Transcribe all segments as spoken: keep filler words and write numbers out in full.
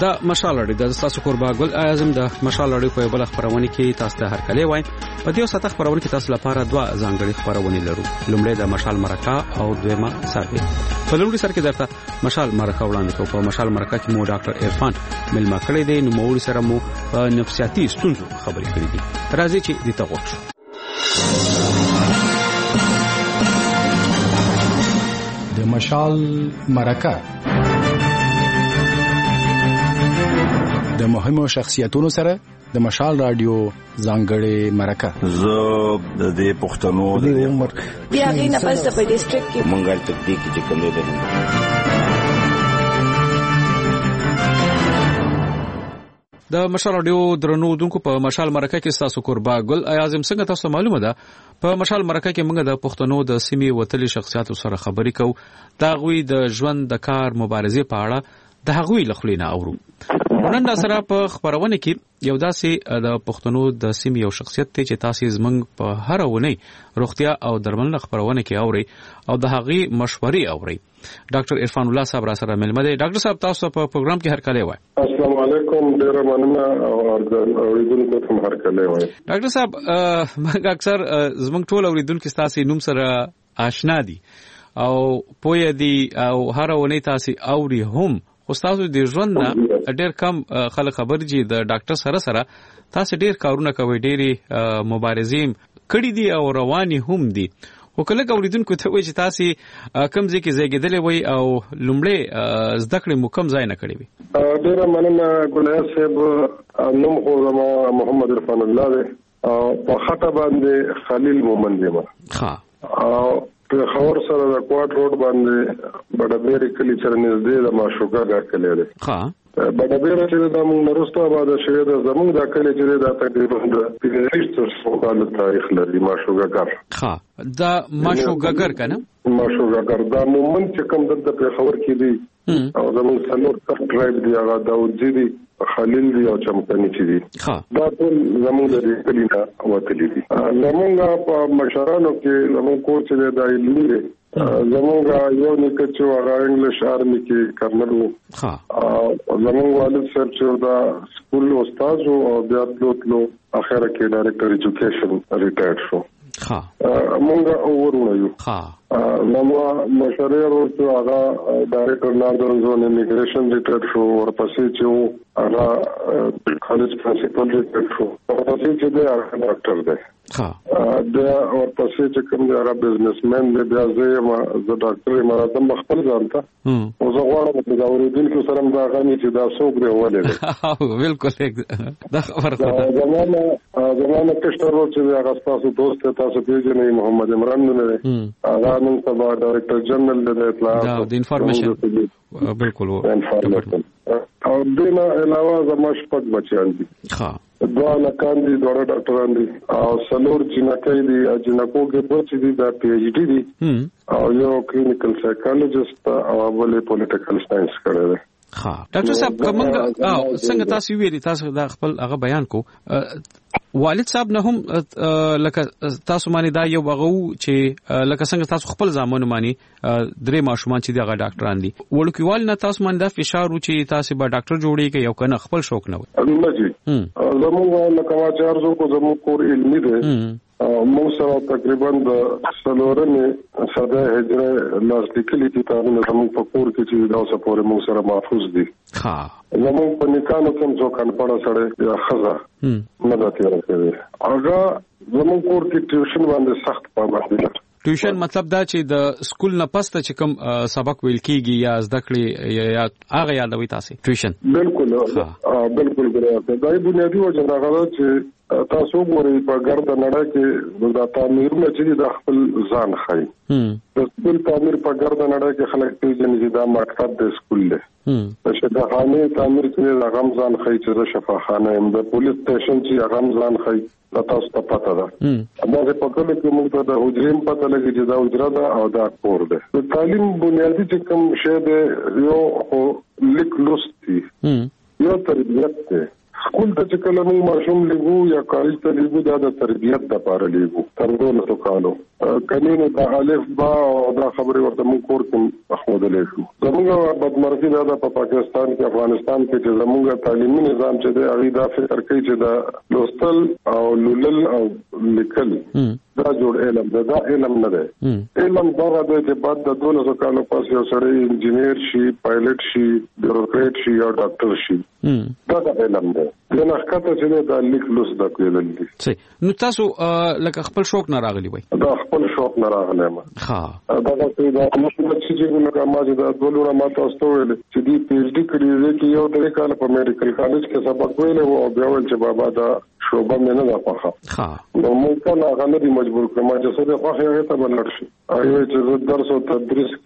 دا مشال اړې د تاسو قربا ګل اعظم د مشال اړې په بل خبرونه کې تاسو ته هرکلی وای. په دې ساته خبرونه کې تاسو لپاره دوا ځانګړي خبرونه لرو. لومړی د مشال مرکه او دویمه سروې. په لومړي سر کې درته مشال مرکه وړاندې کوم. په مشال مرکه کې مو ډاکټر عرفان ملما کړی دی نو مو سره مو په نفسیاتي ستونزو خبرې کړې دي. راځي چې دې ته وښو. د مشال مرکه د مهمو شخصیتونو سره د مشال رادیو ځانګړې مرکه. زه د دې پښتنو د عمر بیا غینه پس په ډیسټریکټ کې منګل تکدیک چې کوم دی. د مشال رادیو درنو دونکو په مشال مرکه کې تاسو قربا ګل اعظم څنګه تاسو معلومه ده په مشال مرکه کې موږ د پښتنو د سیمې وتلي شخصیتو سره خبرې کوو. دا غوي د ژوند د کار مبارزې په اړه د هغوی لخلینا اورو. نن دا سره په خبرونه کې یو داسې د پښتنو د سیمې یو شخصیت ته چې تاسو زمنګ په هر ونی روغتیا او درملنه خبرونه کې اوري او د هغوی مشورې اوري. ډاکټر عرفان الله صاحب را سره ملمه دی. ډاکټر صاحب تاسو په پروګرام کې هرکلی وای. السلام علیکم. ډیر مننه او اوریدونکو ته هرکلی وای. ډاکټر صاحب موږ اکثر زمنګ ټول اوریدونکو تاسو نوم سره آشنا دي او پوهه دي او هر ونی تاسو اوري هم خو تاسو د ژوند نه ډېر کم خلک خبر دي. د ډاکټر سره سره تاسو ډېر کارونه کوي، ډېری مبارزې کړې دي او رواني هم دي. خو کله اوریدونکو ته وایي چې تاسو کم ځای کې زیږیدلې وای او لومړی زده کړې مو کم ځای نه کړې وي. ډېر مننه ګلیا صاحب. نوم خو محمد عرفان الله دی او په خطه باندې خلیل مومن دی. ها او په خبر سره د کوټ روډ باندې بډبېری کلی سره نږدې د ماشوګه غاکلې ده. ها بډبېری چې د موږ نرسته آباد شوی د زموږ د کلی چې د تقریبا د پنځه کال تاریخ لري ماشوګه غر. ها دا ماشوګه غر کنه ماشوګه غر دا مومن چې کوم د په خبر کې دی او زموږ څلور تخت ډرایو دی هغه داود جدي خلیل دی او چمپنی چې دی. دا ټول زموږ د کلی نه وتلی دي. زموږ په مشرانو کې زموږ کور چې د علمي دی زموږ یو نیکه چې هغه انګلیش آرمي کې کرنل وو. زموږ والد صاحب چې دا سکول استاد او بیا تلو اخره کې ډایرکټر ایجوکیشن ریټایر شو. ها مونږ اورونه یو. ها نو مشرې ورته هغه ډایرکټر ناردرن زون امیګریشن ریټایر شو. ورپسې چې هغه کالج پرنسپل ریټایر شو. ورپسې چې دی هغه ډاکټر دی. ها دا ورپسې چې کوم دی هغه بزنسمن دی. بیا زه ما زه ډاکټر مرادم خپل ځانته او زه غواړم چې دا اوریدونکو سره دا غني چې دا څوک دی ولې دی. بالکل دا خبره ده. زمانه زمانه کشتر چې هغه تاسو دوست تاسو پیژنئ محمد عمران نوم دی. هغه نن سبا ډایرکټر جنرال د اطلاعات دا د انفارمیشن بالکل او دینه علاوه زما شپږ بچیان دي. ها دوه لکان دي دوه ډاکټران دي او څلور جنکۍ دي. جنکو کې بچی دي دا پی ایچ ډي دي او یو کلینیکل سایکالوجست او بل پولیټیکل ساينس کړی دی. ها ډاکټر صاحب کومه څنګه تاسو ویلي تاسو دا خپل هغه بیان کو والد صاحب نه هم لکه تاسو باندې دا یو بغو چې لکه څنګه تاسو خپل ځامن باندې درې ماشومان چې دغه ډاکټران دي وړوکیوال نه تاسو باندې دا فشار و چې تاسو به ډاکټر جوړی کې یو کنه خپل شوق نه وي. الله جی زموږ لکه ما چارزو کو زموږ کور علمي دی. موږ سره تقریبا د څلورمې صده هجره لاستیکلی دي تاسو زموږ په کور کې چې دا اوسه پورې موږ سره محفوظ دي. ها زموږ په نکانو کې څو کان پړه سره یا خزا نه دا تیر کوي. هغه زموږ کور کې ټیوشن باندې سخت پابندي ده. ټیوشن مطلب دا چې د سکول نه پسته چې کوم سبق ویل کیږي یا زده کړې یا هغه یادوي تاسو ټیوشن. بالکل بالکل ګرځي. دا بنیادی وجه راغله چې تاسو ګورئ په ګرد نړۍ کې د تعمیرونه چې د خپل ځان خای. د سکول تعمیر په ګرد نړۍ کې خلک پیژني چې دا مکتب د سکول دی. د شفاخانه تعمیر کې د غمزان خای چې د شفاخانه هم د پولیس سټیشن چې غمزان خای تاسو ته پته ده. اما په کله کې موږ ته د حجریم پته لګي چې دا حجره ده او دا کور ده. د تعلیم بنیادی چې کوم شی دی یو لیک لوستي یو تربیت ده. سکول ته چې کله موږ ماشوم لګو یا کالج ته لګو دا د تربیت لپاره لګو تر دولسو کالو کنينه د الف با او دا خبره ورته موږ کور کې محمودلې شو. زموږ بدمرغي دا په پاکستان کې افغانستان کې چې زموږ تعلیمي نظام چې د هغه د فکر کوي چې د لوستل او لولل او لیکل دا جوړ علم دا, دا علم نه دی. علم دا دی چې بعد د دولسو کالو پس یو سړی انجینیر شي، پایلټ شي، بیوروکریټ شي یا ډاکټر شي. دا د علم دی. دا نه ښکته چې دا لیک لوست د کېدل دي. صحیح. نو تاسو لکه خپل شوق نه راغلی وای؟ دا خپل شوق نه راغلی ما. ها. دا دا چې موږ چې لکه ما چې دا دولونه ما تاسو ته ویل چې دی پی ایچ ډي کړی دی چې یو درې کال په میډیکل کالج کې سبق ویل او بیا ول چې بابا دا شوبه مې نه ده پخه. ها. نو موږ ته هغه نه دی مجبور کړم چې څه د پخه هغه ته بلل شي. ایو چې درس او تدریس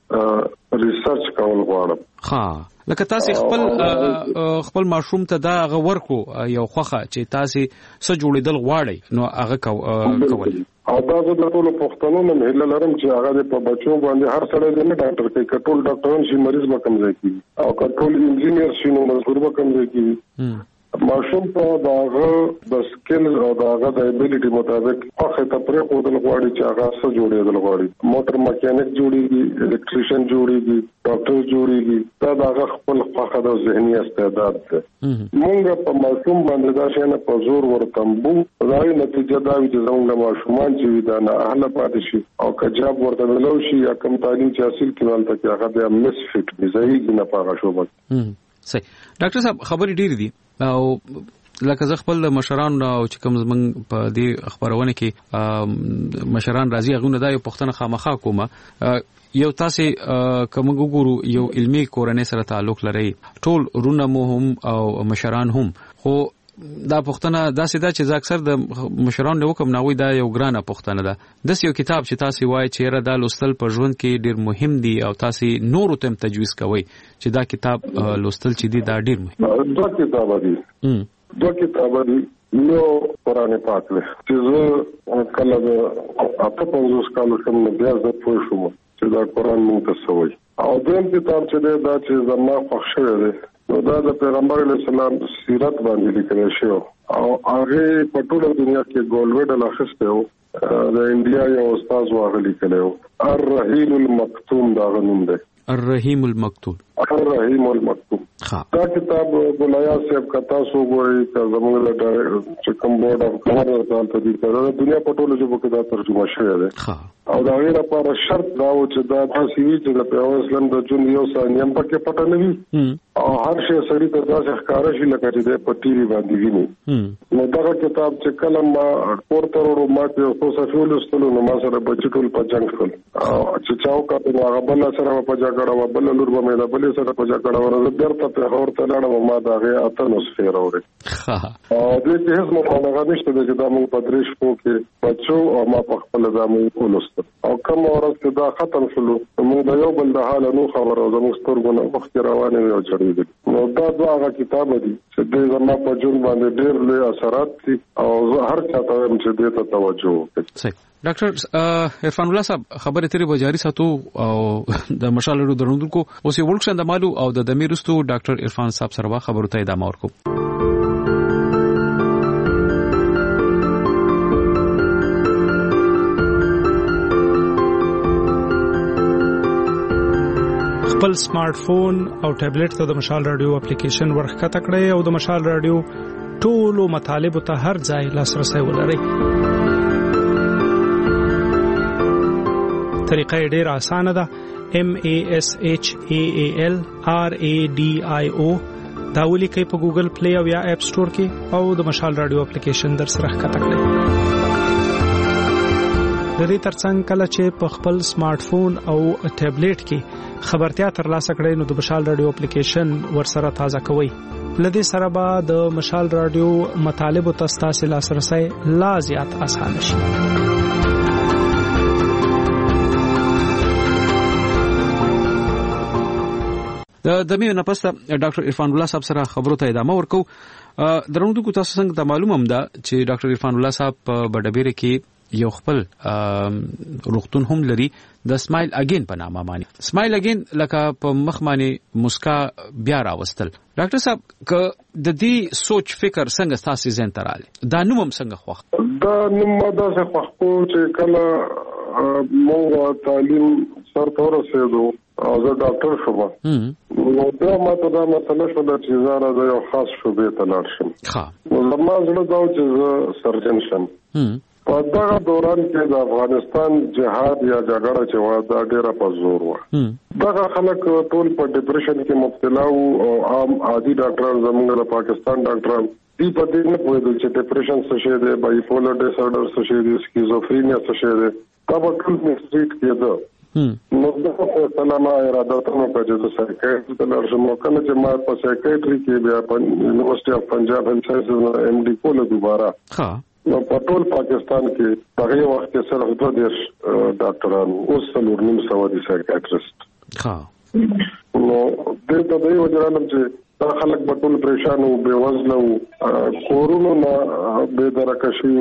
کې ریسرچ کول غواړم. ها. لکه تاسو خپل خپل ماشوم ته دا غور کو یو خوخه چې تاسو څه جوړیدل غواړي نو هغه کوي. او دا د ټولو پښتنو نه هله لرم چې هغه په بچو باندې هر سړی نه ډاکټر کوي، کټول ډاکټران شي مریض به کم ځای کیږي او کټول انجینیر شي نو مزدور به کم ځای کیږي. ماشوم ته داغه د سکل او داغه د ابیلیټي مطابق هغه ته پرې خودل غواړي چې هغه څه جوړېدل غواړي. موټر میکانیک جوړيږي، الکتریشن جوړيږي، ډاکټر جوړيږي. دا داغه خپل خپل د ذهني استعداد ده. موږ په ماشوم باندې دا شنه په زور ورتمبو راي نتیجه دا وي چې زموږ ماشومان چې دا نه اهل پاتې شي او کجاب ورته ملو شي یا کم تعلیم چې حاصل کړي ته هغه د مس فټ دي ځای نه پاغه شوبه. صحیح. ډاکټر صاحب خبرې ډېرې دي او لکه زه خپل مشران او چې کوم زمنګ په دې خبرونه کې مشران راځي هغه نه دا یو پښتنه خامخا کومه یو تاسو کوم ګورو یو علمي کورنۍ سره تعلق لري ټول رونه مو هم او مشران هم خو دا پښتنه دا سیده چې زه اکثر د مشران له حکم ناوي دا یو ګرانه پښتنه ده د یو کتاب چې تاسو وایي چې را دا لوستل په ژوند کې ډیر مهم دي او تاسو نور ته تجویز کوي چې دا کتاب لوستل چې دي دا ډیر مهم. دا کتاب دی دا کتاب دی نو قرآن پاک له چې زه کله د اته پنځوس کالو کوم بیا زه پوه شوم چې دا قرآن مونږ ته سوی او دیم کتاب چې دا چې زما خوښ شوی دی نو دا د پیغمبر علیه السلام سیرت باندې لیکل شوی او هغه په ټوله دنیا کې ګولډ میډل اخیسته و. د انډیا یو استاد واغلی کړو الرحیم المکتوم دا غنوم دی الرحیم المکتوم الرحیم المکتوم. دا کتاب بولایا صاحب کتا سو ګوري چې زموږ له چې کوم بورډ اف ګورنر ته دي چې دنیا په ټوله ژبه کې دا ترجمه شوی دی او دا غیر لپاره شرط دا و چې دا تاسو وی چې د پیغمبر اسلام د جون یو ثانیم پکې پټه نه وي او هر شی سړی ته داسې ښکارا شي لکه چې د پټیری باندې ویني. نو دا کتاب چې کله ما پورته ورو ما ته خو صفول استلو نو ما سره بچی ټول په جنگ شول او چې چاو کاته هغه بل سره په جګړه و بل لور به مې بل سره په جګړه ورته درته په اورته لاړم ما دا غي اته نو سفیر اوري. او دې چې هیڅ مخالفت نشته چې دا موږ په درش پو کې بچو او ما په خپل ځامو ولست او کوم ورځ دا ختم شلو موږ د یو بل د حال نو خبر او زموږ سترګونه وخت روانه یو چړې. نو دا دغه کتاب دی چې د زما په جون باندې ډېر لوی اثرات دي او هر چا ته چې دې ته توجه وکړي. ډاکټر عرفان الله صاحب خبرې ترې به جاری ساتو او د مشال لرو درنونکو اوس یو ورکشن د مالو او د دمیرستو ډاکټر عرفان صاحب سره خبرو ته ادامه ورکو. خپل سمارټ فون او ټابلیټ ته د مشال رادیو اپلیکیشن ورخکته کړئ او د مشال رادیو ټولو مطالب ته هر ځای لاسرسي ولرئ. طریقه ډېر اسانه ده. M A S H A A L R A D I O دا ولیکئ په ګوګل پلی او یا اپ سٹور کې او د مشال رادیو اپلیکیشن در سره ښکته کړئ. د دې ترڅنګ کله چې په خپل سمارټ فون او ټابلیټ کې خبرتیا ترلاسه کړئ نو د مشال رادیو اپلیکیشن ورسره تازه کوئ. لدې سره به د مشال رادیو مطالب او تاسو لاسرسي لا زیات اسانه شي. د دمه نه پسته ډاکټر عرفان الله صاحب سره خبرو ته ادامه ورکو. درنو کو تاسو څنګه معلومه هم ده چې ډاکټر عرفان الله صاحب په بډبیره کې یو خپل روغتون هم لري د سمایل اگین په نامه باندې. سمایل اگین لکه په مخ باندې مسکا بیا راوستل. ډاکټر صاحب ک د دې سوچ فکر څنګه تاسو ذهن ته راغلی دا نوم هم څنګه خوښ؟ دا نوم دا څه خوښ کو چې کله موږ تعلیم سر تور رسیدو او زه ډاکټر شوم نو دا ماته دا مسله شو چې زه د یو خاص شوبې ته لاړ شم ښه نو ما زړه دا چې زه سرجن شم په دغه دوران کې د افغانستان جهاد یا جګړه چې و دا ډیره په زور و دغه خلک ټول په ډیپریشن کې مبتلا وو او عام عادي ډاکټران زموږ د پاکستان ډاکټران دی په دې نه پوهېدل چې ډیپریشن څه شی دی بایپولر ډیس آرډر څه شی دی سکیزوفرینیا څه شی دی دا به ټول مکسټریټ کېده نو دا په سلامه اراده ته مو په جزو سایکایټري ته لاړ شم کله چې ما په سایکایټري کې بیا په یونیورسيټي اف پنجاب هیلث ساينسز ایم ډي کوله دوباره ها نو په ټول پاکستان کې په هغه وخت کې صرف دوه دیرش ډاکټران اوس څلور نیم سوه دي سایکایټریست ها نو د دې په وجه چې دا خلک په ټول پریشان او بے وزله او کورونو نه بے درکه شي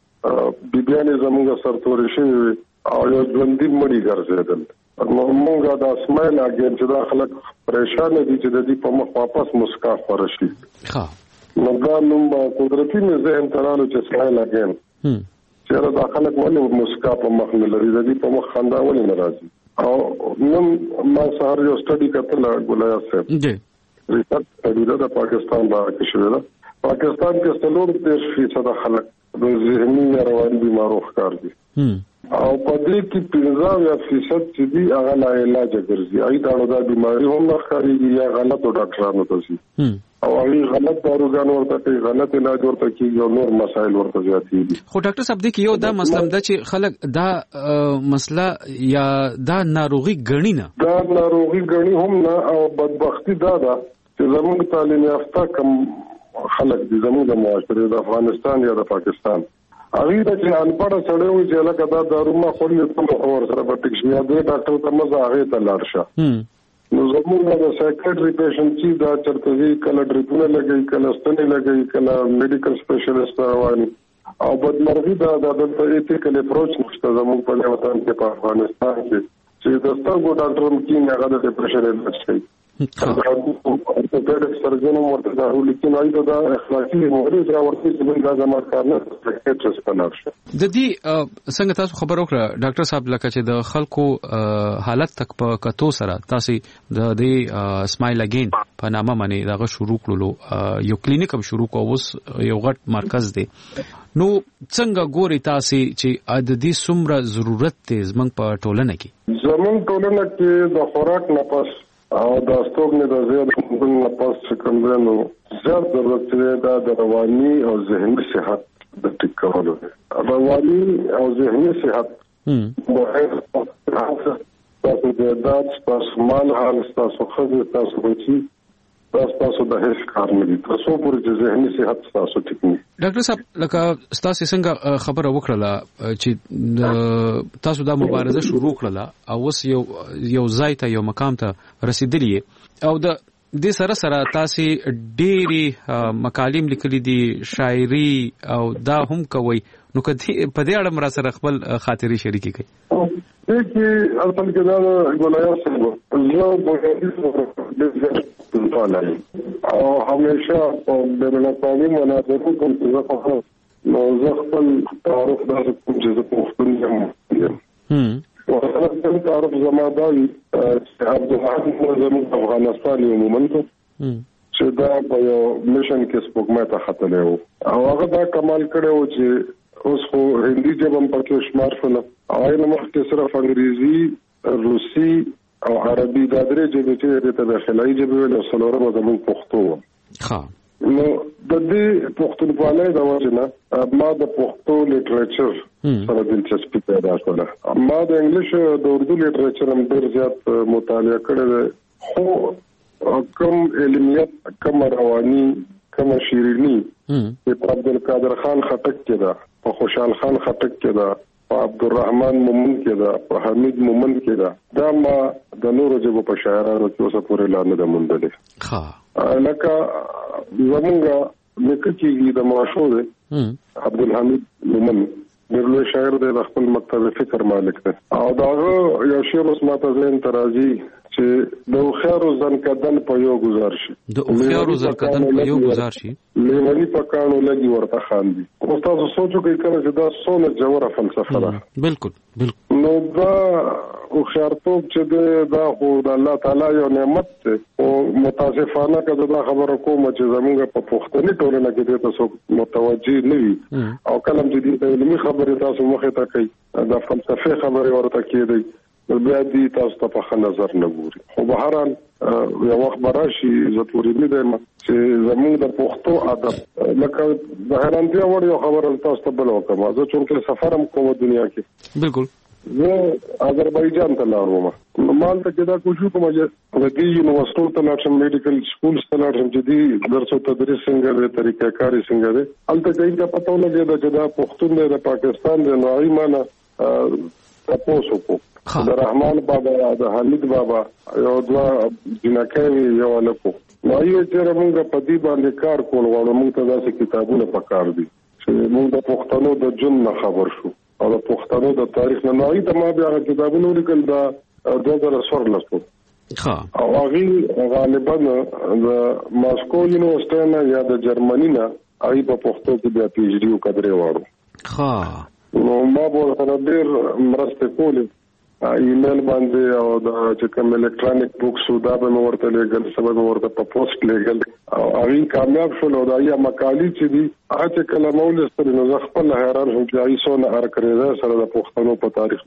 بيبيانې زموږ سرتوري شي او یو ژوندۍ مړی ګرځیدل نو موږ دا اسماعیل اګر چې دا خلک پریشان دي چې د دې په مخ واپس مسکا فرشي ها نو دا نوم قدرتي نه ذهن ترالو چې اسماعیل اګر چې دا خلک ولې مسکا په مخ نه لري د دې په مخ خندا ولې ناراضي او نن ما سهار یو سټډي کتل ګولیا صاحب جی ریسرچ سټډي دا پاکستان باندې شوی دا پاکستان کې څلور دیرش فیصد خلک د ذهني رواني بیمارو ښکار دي او په دې کې پنځه فیصد چې دي هغه لا علاج ګرځي اې دا د بیماری هم ښکارېږي یا غلط ډاکټرانو ته شي او هغه غلط داروګان ورته کوي غلط علاج ورته کوي یو نور مسایل ورته زیاتېږي خو ډاکټر صاحب دې کې یو دا مسله ده چې خلک دا مسله یا دا ناروغي ګڼي نه دا ناروغي ګڼي هم نه او بدبختی دا ده چې زموږ تعلیم یافته کم خلک دي زموږ د معاشرې د افغانستان یا د پاکستان هغه د چې انپړ سره وي چې لکه دا دارو ما خو یې ټول اور سره په ټیک شي دا ډاکټر ته مزه هغه ته لاړ شه نو زموږ د سایکیاټري پیشنټ چې دا چرته وی کله ډریپونه لګي کله ستنې لګي کله میډیکل سپیشلیست رواني او بدمرغي دا د ایتیکل اپروچ نشته زموږ په وطن کې په افغانستان کې چې د ستاسو ډاکټر کې هغه د ډیپریشن علاج کوي ارتوپیډک سرجن ورته دا ولیکي نو دا اخلاقي مورید راوړي چې دا زموږ کار نه سایکیاټریست پنار شه د دې څنګه تاسو خبر وکړه ډاکټر صاحب لکه چې د خلکو حالت تک په کتو سره تاسو د دې اسماعیل اګین په نامه باندې دا شروع کړلو یو کلینیک هم شروع کوو اوس یو غټ مرکز دی نو څنګه ګوري تاسو چې عددي څومره ضرورت دی زمنګ په ټولنه کې زمنګ ټولنه کې د خوراک نه پس او د ستوګنې د زیات ممکن نه پاس چې کوم دی نو زیات ضرورت دی دا د رواني او ذهني صحت د ټیک کولو دی رواني او ذهني صحت تاسو د عادت تاسو مال حال تاسو خزه تاسو بچي تاسو د هیڅ کار نه دي تاسو پر ذهني صحت تاسو ټیک نه ډاکټر صاحب لکه تاسو څنګه خبره وکړه چې تاسو دا مبارزه شروع کړله او اوس یو یو ځای ته یو مقام ته رسیدلی او د دې سره سره تاسو ډېری مقالم لیکلي دي شاعري او دا هم کوي نو کدی په دې اړه مرا سره خپل خاطري شریکي کوي دې کې اصل کې دا ګولیا څنګه زه به دې او همیشه په بین‌المللي مناسبو کوم څه په نو زه خپل تعارف د کوم څه په خپل یم هم او خپل تعارف زمادای چې عبدالحق زموږ افغانستان یو مومنت چې دا په یو میشن کې سپوږمۍ ته ختلې وو او هغه دا کمال کړو چې اوس خو هندي ژبه په کې شمار شول او نه مخکې صرف انګریزي روسي او عربي دا درې ژبې چې د داخلي ژبې له سلوره زموږ پښتو ها نو د دې پښتونولۍ د وجنه ما د پښتو لیټریچر سره دلچسپي پیدا کړه ما د انګلیش د اردو لیټریچر هم ډېر زیات مطالعه کړی خو کوم علمیت کوم رواني کوم شیرینی په عبدالقادر خان خټک کې دا په خوشحال خان خټک کې دا په عبدالرحمن مومن کې دا په حمید مومن کې دا دا ما د نورو ژبو په شاعرانو کې اوسه پورې لا نه ده موندلې ها لکه زمونږ لیکل کېږي د معاشو دی عبدالحمید مومن ډېر لوی شاعر دی د خپل مکتب فکر مالک دی او داغه یو شعر اوس ماته ذهن ته راځي چې د خیرو ځنکدن په یو گزار شي د خیرو ځنکدن په یو گزار شي لیونی په کانو لګي ورته خاندي او تاسو سوچو کې کله چې دا څونه جوړه فلسفه ده بالکل بالکل نو دا خيارتوب چې دا خو د الله تعالی یو نعمت دی او متاسفانه کله دا خبره کوم چې زموږ په پښتني ټولنه کې تاسو متوجي نه وي او کله چې د علمي خبره تاسو مخه ته کوي د فلسفي خبره ورته کوي بیا دې تاسو ته په نظر نه ګوري خو به هر یو وخت براشي زه پوری نه دم چې زموږ د پښتو ادب لکه د حیرانتیا وړ یو خبره تاسو ته بل وکم زه چې سفرم کوم دنیا کې بالکل زه آذربایجان ته لاړم مال ته دا کوشش کوم چې د دې یونیورسيټو ته لاړم میډیکل سکول ته لاړم چې دې درسو تدریس څنګه دی طریقه کاری څنګه دی البته دې ته پته ولګي چې دا پښتون دی د پاکستان دی نو ایمانه تاسو کو د رحمان بابا د حمید بابا یو دوا جنکه یو لکو نو یې چې موږ په دې باندې کار کول غواړو موږ ته داسې کتابونه پکار دي چې موږ د پښتنو د جن خبر شو او د پښتنو د تاریخ نه نوې ته ما بیا کتابونه لیکل دا دوه هزار څوارلس ها او هغه غالبا د ماسکو یونیورسيټي نه یا د جرمني نه آی په پښتو کې بیا پی ایچ ډي وکړې وړو ها نو ما به سره ډېر مرسته کولې ایمیل باندې او د چې کوم الکترونیک بوکس دا به ورته لګل سبب ورته په پوسټ لګل او هغه کامیاب شول او دا یا مقالې چې دي هغه کله مولس پر نو خپل حیران هم چې ایسونه ار کړی دا سره د پښتنو په تاریخ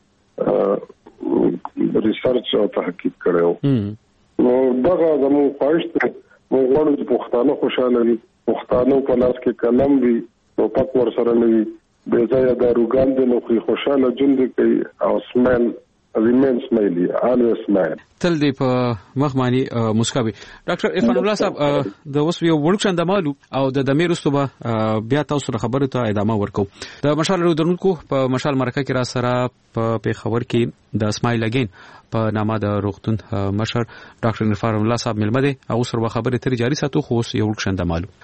باندې ریسرچ او تحقیق کړو نو دا زموږ خواهش ته موږ غواړو چې پښتانه خوشاله وي پښتانه په لاس کې قلم وي او پک ور سره لوي به ځای د روغان د نوخي خوشاله ژوند کوي او سمایل ریمین سمایلی الویز سمایل تل دې په مخ باندې مسکوي ډاکټر عرفان الله صاحب د اوس یو ورکشن د مالو او د دمیرستوبه بیا تاسو خبره ته ادامه ورکو د مشال درونکو په مشال مرکه کې را سره په پیښور کې د اسماعیل اگین په نامه د روغتون مشر ډاکټر عرفان الله صاحب ملمده او سره خبره تر جاری ساتو خو یو ورکشن د مالو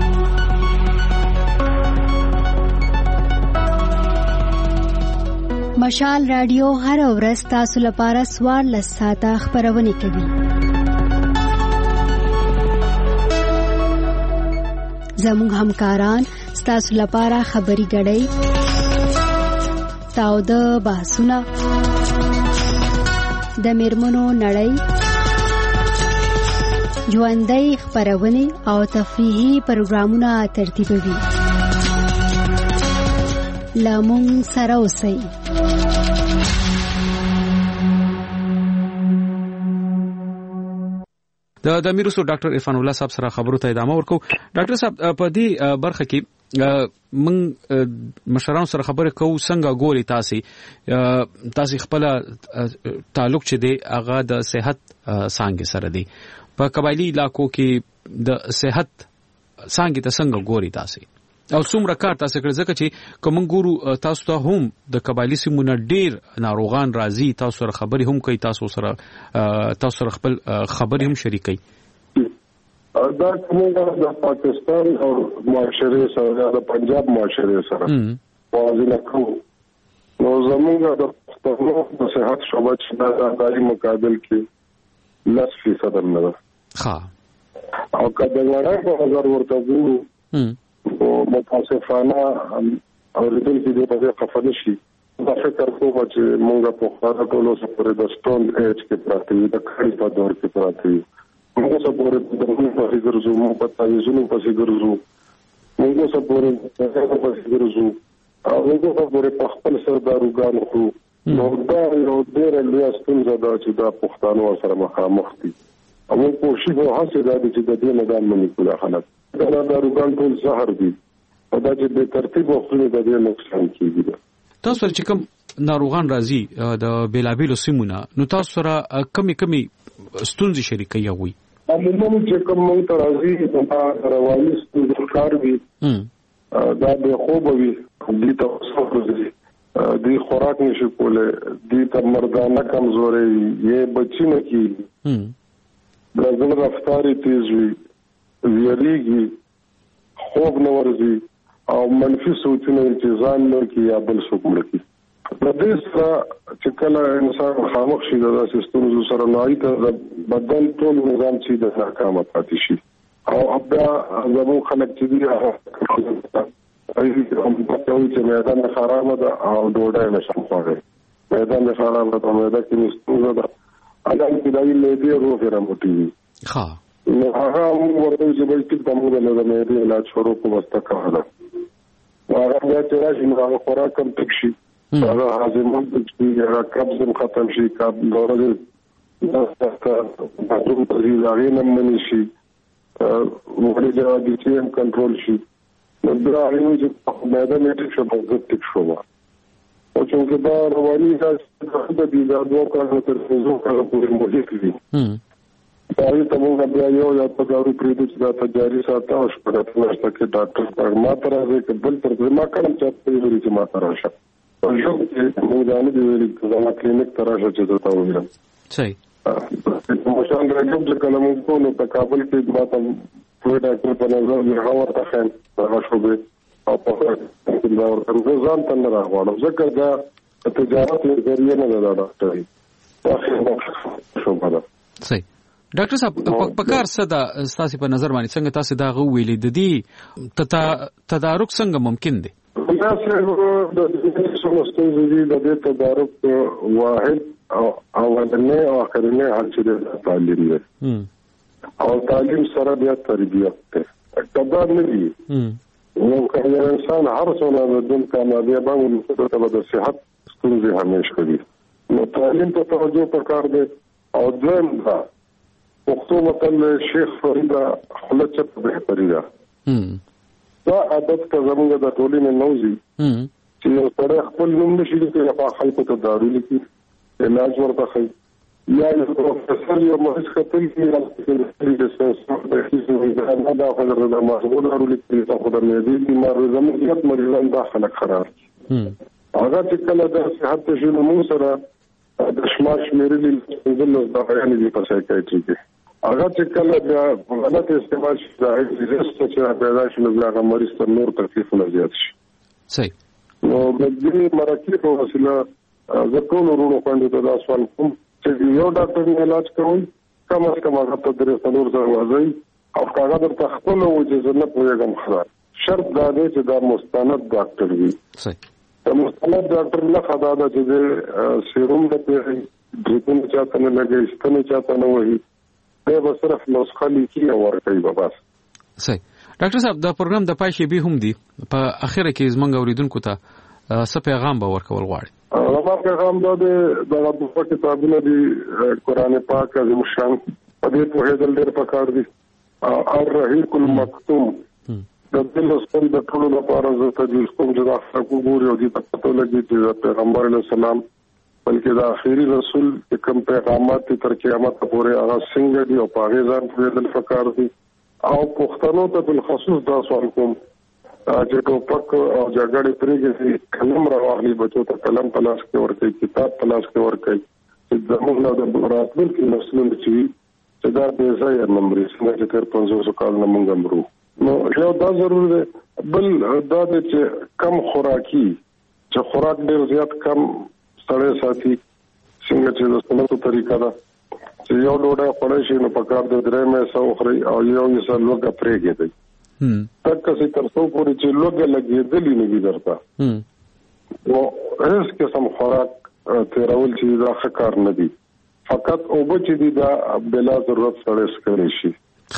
مشال رادیو هر ورځ تاسو لپاره سوار لساته خبرونه کوي. زموږ همکاران تاسو لپاره خبري غړي تاو د بحثونه د میرمنو نړۍ ژوندۍ خبرونه او تفریحي پروګرامونه ترتیبوي. لامون سره اوسئ. د د میرسو ډاکټر عرفان الله صاحب سره خبرو ته ادامه ورکو. ډاکټر صاحب په دې برخه کې من مشرانو سره خبرې کوو څنګه ګوري تاسو تاسو خپل تعلق چې دی هغه د صحت څنګه سره دی په قبایلی علاقو کې د صحت څنګه ته څنګه ګوري تاسو او څومره کار تاسو کړی ځکه چې کوم ګورو تاسو ته هم د قبایلی سیمونه ډیر ناروغان راځي تاسو سره خبرې هم کوي تاسو سره تاسو سره خپل خبرې هم شریکي دا کومه د پاکستان او معاشره سره د پنجاب معاشره سره موازنه کوو نو زموږ د پښتنو د صحت شعبه چې د دایي مقابل کې لس فیصد نه ده ها او کله نړۍ په نظر ورته ګورو او متاسفانه اوریدل کې د په خفه شي دا فکر کوم چې موږ په خاطر ټولو سره د سټون ایج کې پراته یو د کړي په دور کې پراته یو موږ سره په دغه په فکر زو موږ په تاسو په فکر زو موږ سره په فکر زو او موږ سره په خپل سرداروګان خو نو دا یو ډېر لوی ستونزه ده چې دا پښتانه سره مخامخ دي او موږ کوشش وکړو چې دا د دې نه د منیکولا حالت دا داروګان ټول زهر دي او دا چې به ترتیب وخت د دې نقصان کیږي. تاسو چې کوم ناروغان راځي د بیلابیلو سیمونه نو تاسو سره کمی کمی ستونزې شریکي وي عموما چې کوم موږ ته راځي دا رواني ستونزې کار وي دا به خوب وي دي تاسو ورځي دی خوراک نشي کوله دی ته مردانه کمزوري یې بچی نه کی د زړه رفتاري تیز وي ویریږي خوب نه ورځي او منفي سوچونه چې ځان نور کې یا بل څوک مړ کی په دې سره چې کله انسان خاموش شي دا سیستم سره نهایي ته بدن ټول نظام چې د ناکامه پاتې شي او بیا زموږ خلک چې دي هغه چې میدان خراب ده او ډوډۍ نشم خوړلی معده مې خرابه ده، معده کې مې ستونزه ده، الان کې دایي معدې روغې راموټي دي. ښه نو هغه موږ ورته چې بل ټیک به موږ له معدې علاج شروع کوو بسته کوله. هغه بیا چې راشي نو هغه خوراک هم تک شي، هغه هاضمه تک شي، هغه قبض هم ختم شي، قبض دورې باتروم ته ځي هغې نه هم منې شي، وړې جوابیتي هم کنټرول شي. نو بیا هغې وایي چې معده مې ټیک شو بس زه ټیک شوم. او چونکې دا رواني علاج د دي دا دوه کاله تر پنځو کاله پورې محیط وي. دا یې ته موږ بیا یو یا په دارو پرېږدو چې دا تجاري ساته او شپږ میاشتې کې ډاکټر پاک ما ته راځي که بل تر ما کړم چې ته یې ویلي چې ما ته راشه په ژوند کې موږ دا نه دي ویلي چې زما کلینیک ته راشه چې زه ته ووینم. صحیح مشان راجب چې کله موږ کوو نو په کابل کې ما ته پوه ډاکټر په نظر مې هغه ورته ښیم هغه شوبې او په دا ورته زه ځان ته نه راغواړم ځکه دا تجارت ذریعه نه ده دا ډاکټري دا ښه شوبه ده. صحیح ډاکټر صاحب په کار څه ده ستاسو په نظر باندې څنګه تاسو دا غو ویلې د دې تدارک څنګه ممکن دی؟ دا څه د دې څه دي د دې تدارک واحد او اولنې او اخرنې حل چې تعلیم دی او تعلیم سره بیا تربیت ده کدا نه دي. نو که انسان هر څونه د دې کامیابی باندې ته د صحت ستونزې همیش کوي نو تعلیم ته توجه پکار دی. او دویم دا پښتو متل شیخ فریدا خلچ په بهتري ده دا عادت ته زموږ د ټولنې نوځي چې یو سړی خپل نوم نشي لیکلی په خلکو ته دارو لیکي علاج ورته کوي یا یو پروفیسر یو مریض خپل کې د سنسور د هیڅ نه دا خبره د ماشغول دارو لیکي ته خو د معدې بیمار زموږ یو مریضان دا خلک خراب هغه چې کله د صحت شنو موږ سره د شمار شمیرې د د بیان دي په سایکایټري کې هغه چې کله بیا غلط استعمال شي دا ریسک چې پیدا شي نو هغه مریض ته نور تکلیفونه زیات شي. صحیح نو د دې مرکې په وسیله زه ټول ورونو باندې ته دا سوال کوم چې یو ډاکټر علاج کوي کم از کم هغه ته درې څلور ځله وځي او هغه درته خپل وجه زه نه پوهېږم خبر شرط دا دی چې دا مستند ډاکټر وي. صحیح د مستند ډاکټر نه خدا دا چې سیروم د پیږي ډریپونه چاته نه لګي ستنه چاته نه وایي دا به صرف نسخه لیکي او ورکوي به بس. صحیح ډاکټر صاحب دا پروګرام د پای شیبې هم دی په اخره کې زمونږ اوریدونکو ته څه پیغام به ورکول غواړي؟ هغه پیغام دا دی دغه دوه کتابونه دي قرآن پاک عظیم شان په دې پوهېدل ډېر پکار دي. الرحیق المکتوم د دې لوستل د ټولو لپاره زه تجویز کوم چې دا خلک وګوري او دې ته پته لګي چې پیغمبر علیه السلام بلکې دا آخري رسول کوم پیغامات تر قیامت پورې هغه څنګه دي او په هغې ځان پوهېدل پکار دي. او پښتنو ته بالخصوص دا سوال کوم چې ټوپک او جګړې پرېږدي قلم راواخلي بچو ته قلم په لاس کې ورکوي کتاب په لاس کې ورکوي چې زموږ نه د راتلونکي نسلونه چې وي چې دا بې ځایه نه مري څنګه چې تېر پنځوسو کالو نه موږ مرو. نو یو دا ضرور دی بل دا دی چې کم خوراکي چې خوراک ډېر زیات کم سړی ساتي څنګه چې د سنتو طریقه ده چې یو ډوډۍ خوړی شي نو په کار د درې میسه وخورئ او یو حصه لوږه پرېږدئ تک کسې تر څو پورې چې لوږه لګېدلې نه وي درته نو هېڅ قسم خوراک تېرول چې دا ښه کار نه دي. فقط اوبه چې دي دا بلا ضرورت سړی څښلی شي.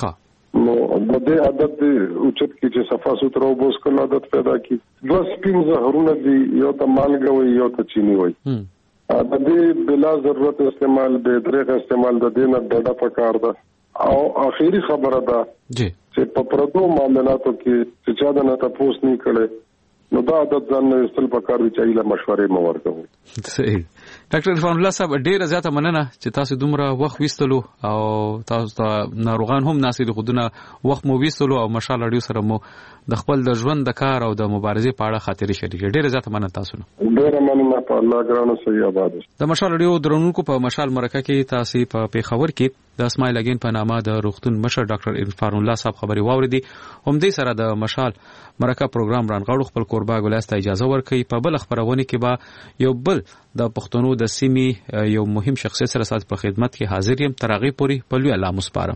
نو د دې عادت دی اوچت کې چې صفا سوتره اوبه وڅښل عادت پیدا کړي. دوه سپین زهرونه دي یو ته مالګه وایي یو ته چینی وایي د دې بلا ضرورت استعمال بې دریغه استعمال د دې نه ډډه پکار ده. او آخري خبره ده چې په پردو معاملاتو کې چې چا د نه تپوس نه کړي نو دا عادت ځان نه وستل پکار وي چې ایله مشورې مو ورکوي. صحیح ډاکټر عرفان الله صاحب ډیره زیاته مننه چې تاسو دومره وخت وستلو او تاسو ته ناروغان هم ناسې خودونه وخت مو وستلو او مشال اړیو سره مو د خپل د ژوند د کار او د مبارزې په اړه خاطرې شریکې ډیره زیاته مننه تاسو نه ډیره مننه په الله ګرانو صحیح آباد. د مشال اړیو درنونکو په مشال مرکه کې تاسو په پیښور کې د اسماعیل اگین په نامه د روغتون مشر ډاکټر عرفان الله صاحب خبري واوریدي. هم دې سره د مشال مرکه پروګرام رانغاړو خپل کوربا ګلاسته اجازه ورکړي. په بل خبرونه کې به یو بل د پښتنو د سیمې یو مهم شخصیت سره سات په خدمت کې حاضر یم. ترغیب پوری په لوی الله مسپارم.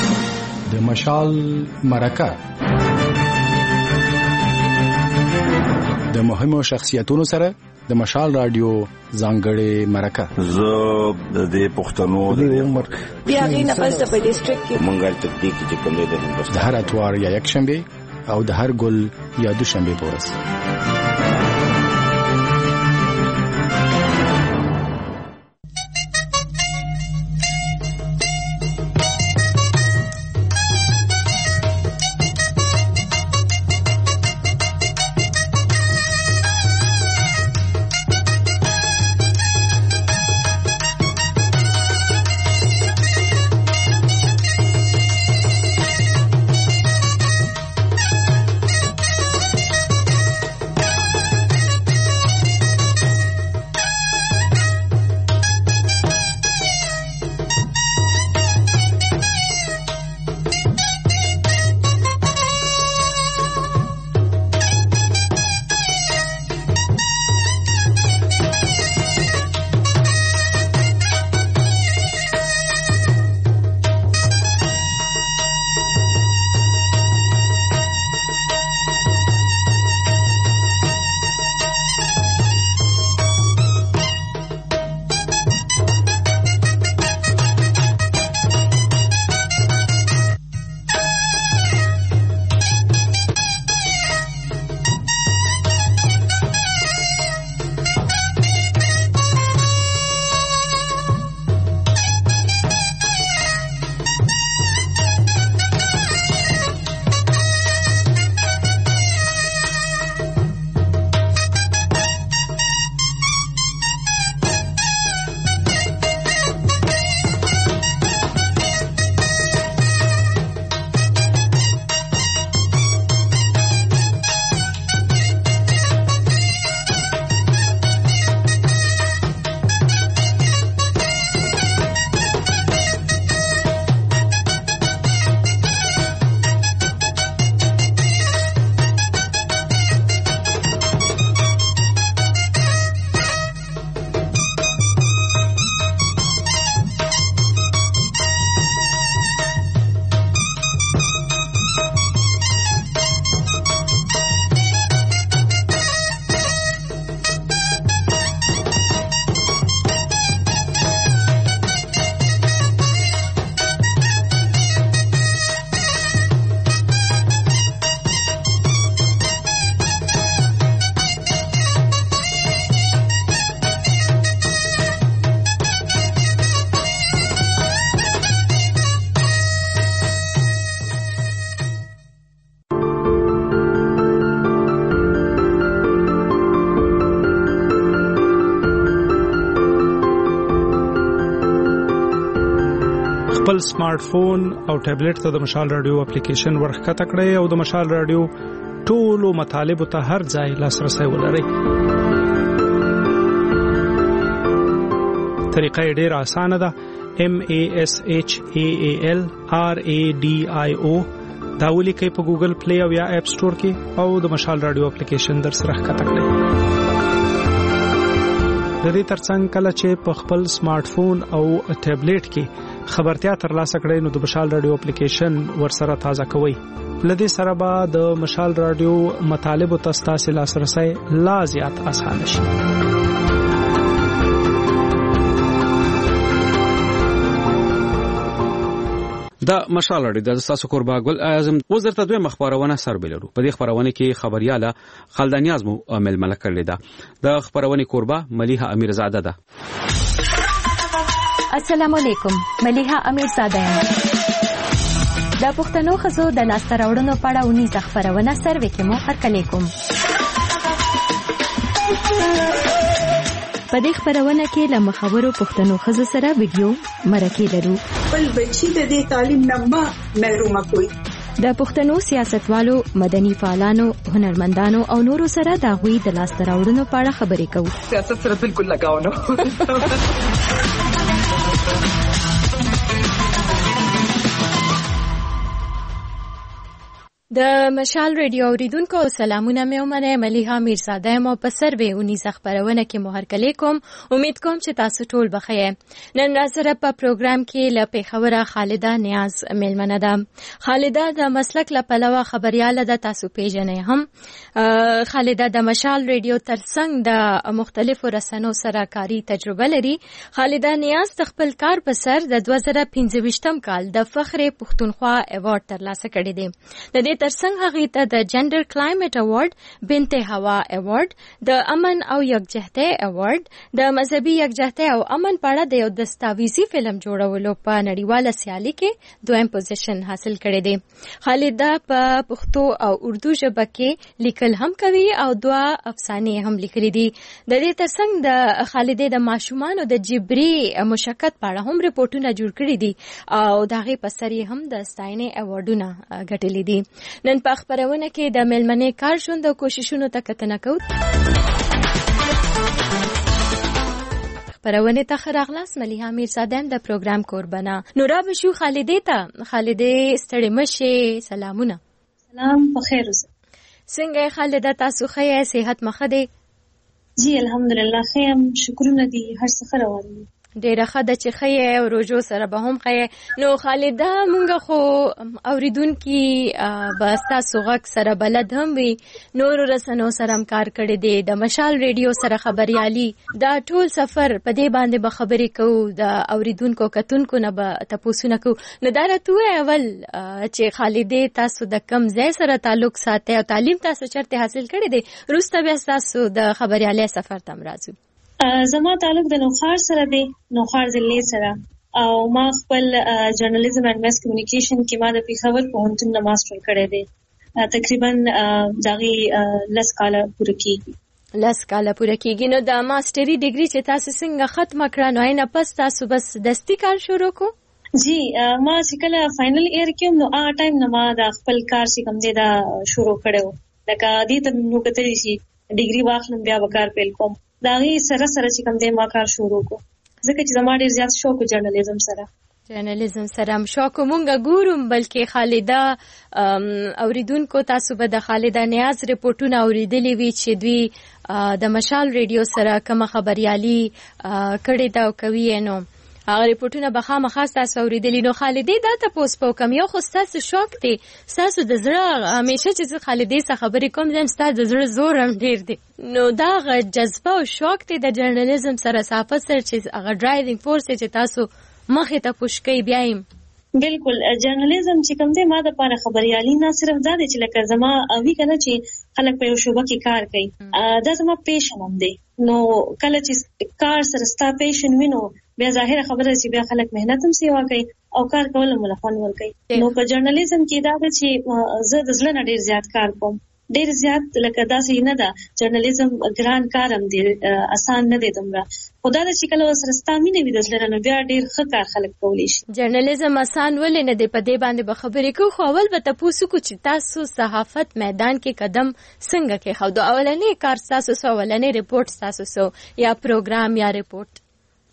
د مشال مرکه د مهمو شخصیتونو سره د مشال رادیو ځانګړې مرکه زه د دې پښتنو د عمر بیا غي نه پس په ډیسټریکټ کې منګل تطبیق چې کوم دی د هندوستان د هر اتوار یا یک شنبه او د هر ګل یا دوشنبه پورس خپل سمارټ فون او ټابلیټ ته د مشال رادیو اپلیکیشن ورخته کړئ او د مشال رادیو ټولو مطالب ته هر ځای لاسرسي ولرئ. طریقه ډېره اسانه ده. M A S H A A L R A D I O دا ولیکئ په ګوګل پلی او یا اپ سٹور کې او د مشال رادیو اپلیکیشن در سره ښکته کړئ. د دې ترڅنګ کله چې په خپل سمارټ فون او ټابلیټ کې خبرتیا ترلاسه کړئ نو د مشال رادیو اپلیکیشن ورسره تازه کوئ. لدې سره به د مشال رادیو مطالب او تاسو لاسرسي لا زیات اسانه شي. دا مشال رادیو د تاسو قربا ګل اعظم وزارت دوی مخبرونه سربلرو. په دې خبرونه کې خبرياله خالدانیاز مو عمل ملک کړل دا د خبرونه قربا ملیحه امیر زاده ده. السلام علیکم، ملیحه امیر زاده یم. د پښتنو خزو د لاسته راوړنو په اړه ونی خبرونه سروې کې مو هرکلی کوم. په دې خبرونه کې له مخابرو پښتنو خزو سره ویډیو مرکه لرو. بل بچی د دې تعلیم نه محروم کوي. د پښتنو سیاستوالو، مدني فعالانو، هنرمندانو او نورو سره د غوي د لاسته راوړنو په اړه خبرې کوو. سیاست سره بالکل لگاو نه. د مشال ریډیو اوریدونکو سلامونه مې ومنه. ملیحه میرزاده مو په سروې اونیزه خبرونه کې مو هرکلی کوم. امید کوم چې تاسو ټول بخیر. نن راځره په پروګرام کې له پیښوره خالده نیاز میلمنه ده. خالده د مسلک له پلوه خبرياله ده، تاسو پیژنئ هم. خالده د مشال ریډیو ترڅنګ د مختلفو رسنیو سره کاری تجربه لري. خالده نیاز د خپل کار په سر د دوه زره پنځه ویشتم کال د فخر پښتونخوا ایوارډ ترلاسه کړی دی. د دې ترڅنګ هغه ته د جندر کلایمټ ایوارډ، بنت هوا ایوارډ، د امن او یکجهتۍ ایوارډ، د مذهبي یکجهتۍ او امن په اړه د یو دستاویزي فلم جوړولو په نړیواله سیالي کې دویم پوزیشن حاصل کړی دی. خالده په پښتو او اردو ژبه کې لیکل هم کوي او دوه افسانې هم لیکلي دي. د دې ترڅنګ د خالده د ماشومانو د جبري مشقت په اړه هم ریپورتونه جوړ کړي دي او د هغې په سر یې هم د ستاینې ایوارډونه ګټلي دي. نن په خبرونه کې د مېلمنې کار ژوند او کوششونو ته کتنه کوو. خبرونه ته ښه راغلاست. ملیحه میرزاده د پروګرام کوربنه. نو را به شو خالدې ته. خالدې ستړې مه شې. سلامونه. سلام، په خیر اوسه. څنګه خالده، تاسو ښه یې؟ صحت مو ښه دی؟ جی الحمدلله ښه یم، شکرونه دي، هر څه ښه روان دي. ډیره ښه ده چې ښه یې او روژو سره به هم ښه یې. نو خالده مونږ خو اوریدونکي به ستاسو غږ سره بلد هم وي، نورو رسنیو سره هم کار کړی دی، د مشال ریډیو سره خبریالي، دا ټول سفر په دې باندې به خبرې کوو، د اوریدونکو کتونکو نه به تپوسونه کوو. نو دا راته ووایه اول چې خالدې تاسو د کوم ځای سره تعلق ساتئ او تعلیم تاسو چېرته حاصل کړی دی، وروسته بیا ستاسو د خبریالۍ سفر ته هم راځو. زما تعلق د نوخار سره دی، نوخار ضلع سره، او ما خپل جرنالیزم اینڈ میس کمیونیکیشن کې ما د پیښور پوهنتون نه ماسټر کړی دی. تقریبا دغه لس کاله پوره کیږي. لس کاله پوره کیږي. نو د ماسټري ډیګري چې تاسو څنګه ختمه کړه، نو نه پس تاسو بس دستی کار شروع کو؟ جی ما چې کله فائنل ایئر کې نو هغه ټایم نه ما د خپل کار چې کوم دی دا شروع کړو. لکه دې ته نو کتلی شي ډیګري واخلم بیا به کار پیل کوم. دا غي سره سره چې کوم دی ما کار شروع کو، ځکه چې زما ډیر زیات شوق جرنالیزم سره جرنالیزم سره هم شوق مونږ ګورم. بلکې خالده اوریدونکو تاسو به د خالده نیاز ریپورتونه اوریدلې وي چې دوی د مشال ریډیو سره کوم خبريالي کړي دا کوي. نو هغه ریپورتونه به خامخا تاسو اوریدلې. نو خالدې دا تاسو په کوم یو خو تاسو شوق دی، تاسو د زړه همیشه چې خالدې سره خبرې کوم زم تاسو د زړه زور هم ډیر دی. نو دا جذبه او شوق دی د جرنالیزم سره صحافت سره چې هغه ډرایوینګ فورس چې تاسو مخې ته پوش کوي. بیا هم بالکل جرنالیزم چې کوم دی ما د پاره خبريالي نه صرف دا دی چې لکه زما اوی کنه چې خلک په یو شوبه کې کار کوي، دا زما پیشن هم دی. نو کله چې کار سره ستا پیشن وینو بیا ظاهره خبره چې بیا خلک مهنت هم سیوا کوي او کار کول هم ملخون ور کوي. نو په جرنالیزم کې دا دی چې زه د ځل نه ډیر زیات کار کوم، ډیر زیات لکه داسې نه ده. جرنالیزم ګران کار هم دی، آسان نه دی دومره. خدا دې چې کله سره ستا مینه وي د ځل نه بیا ډیر ښه کار خلک کولی شي. جرنالیزم آسان ولې نه دی؟ په دې باندې به خبرې کوو. خو اول به تاسو کو چې تاسو صحافت میدان کې قدم څنګه کې خو د اولنې کار تاسو سو اولنې ریپورت تاسو سو یا پروګرام یا ریپورت؟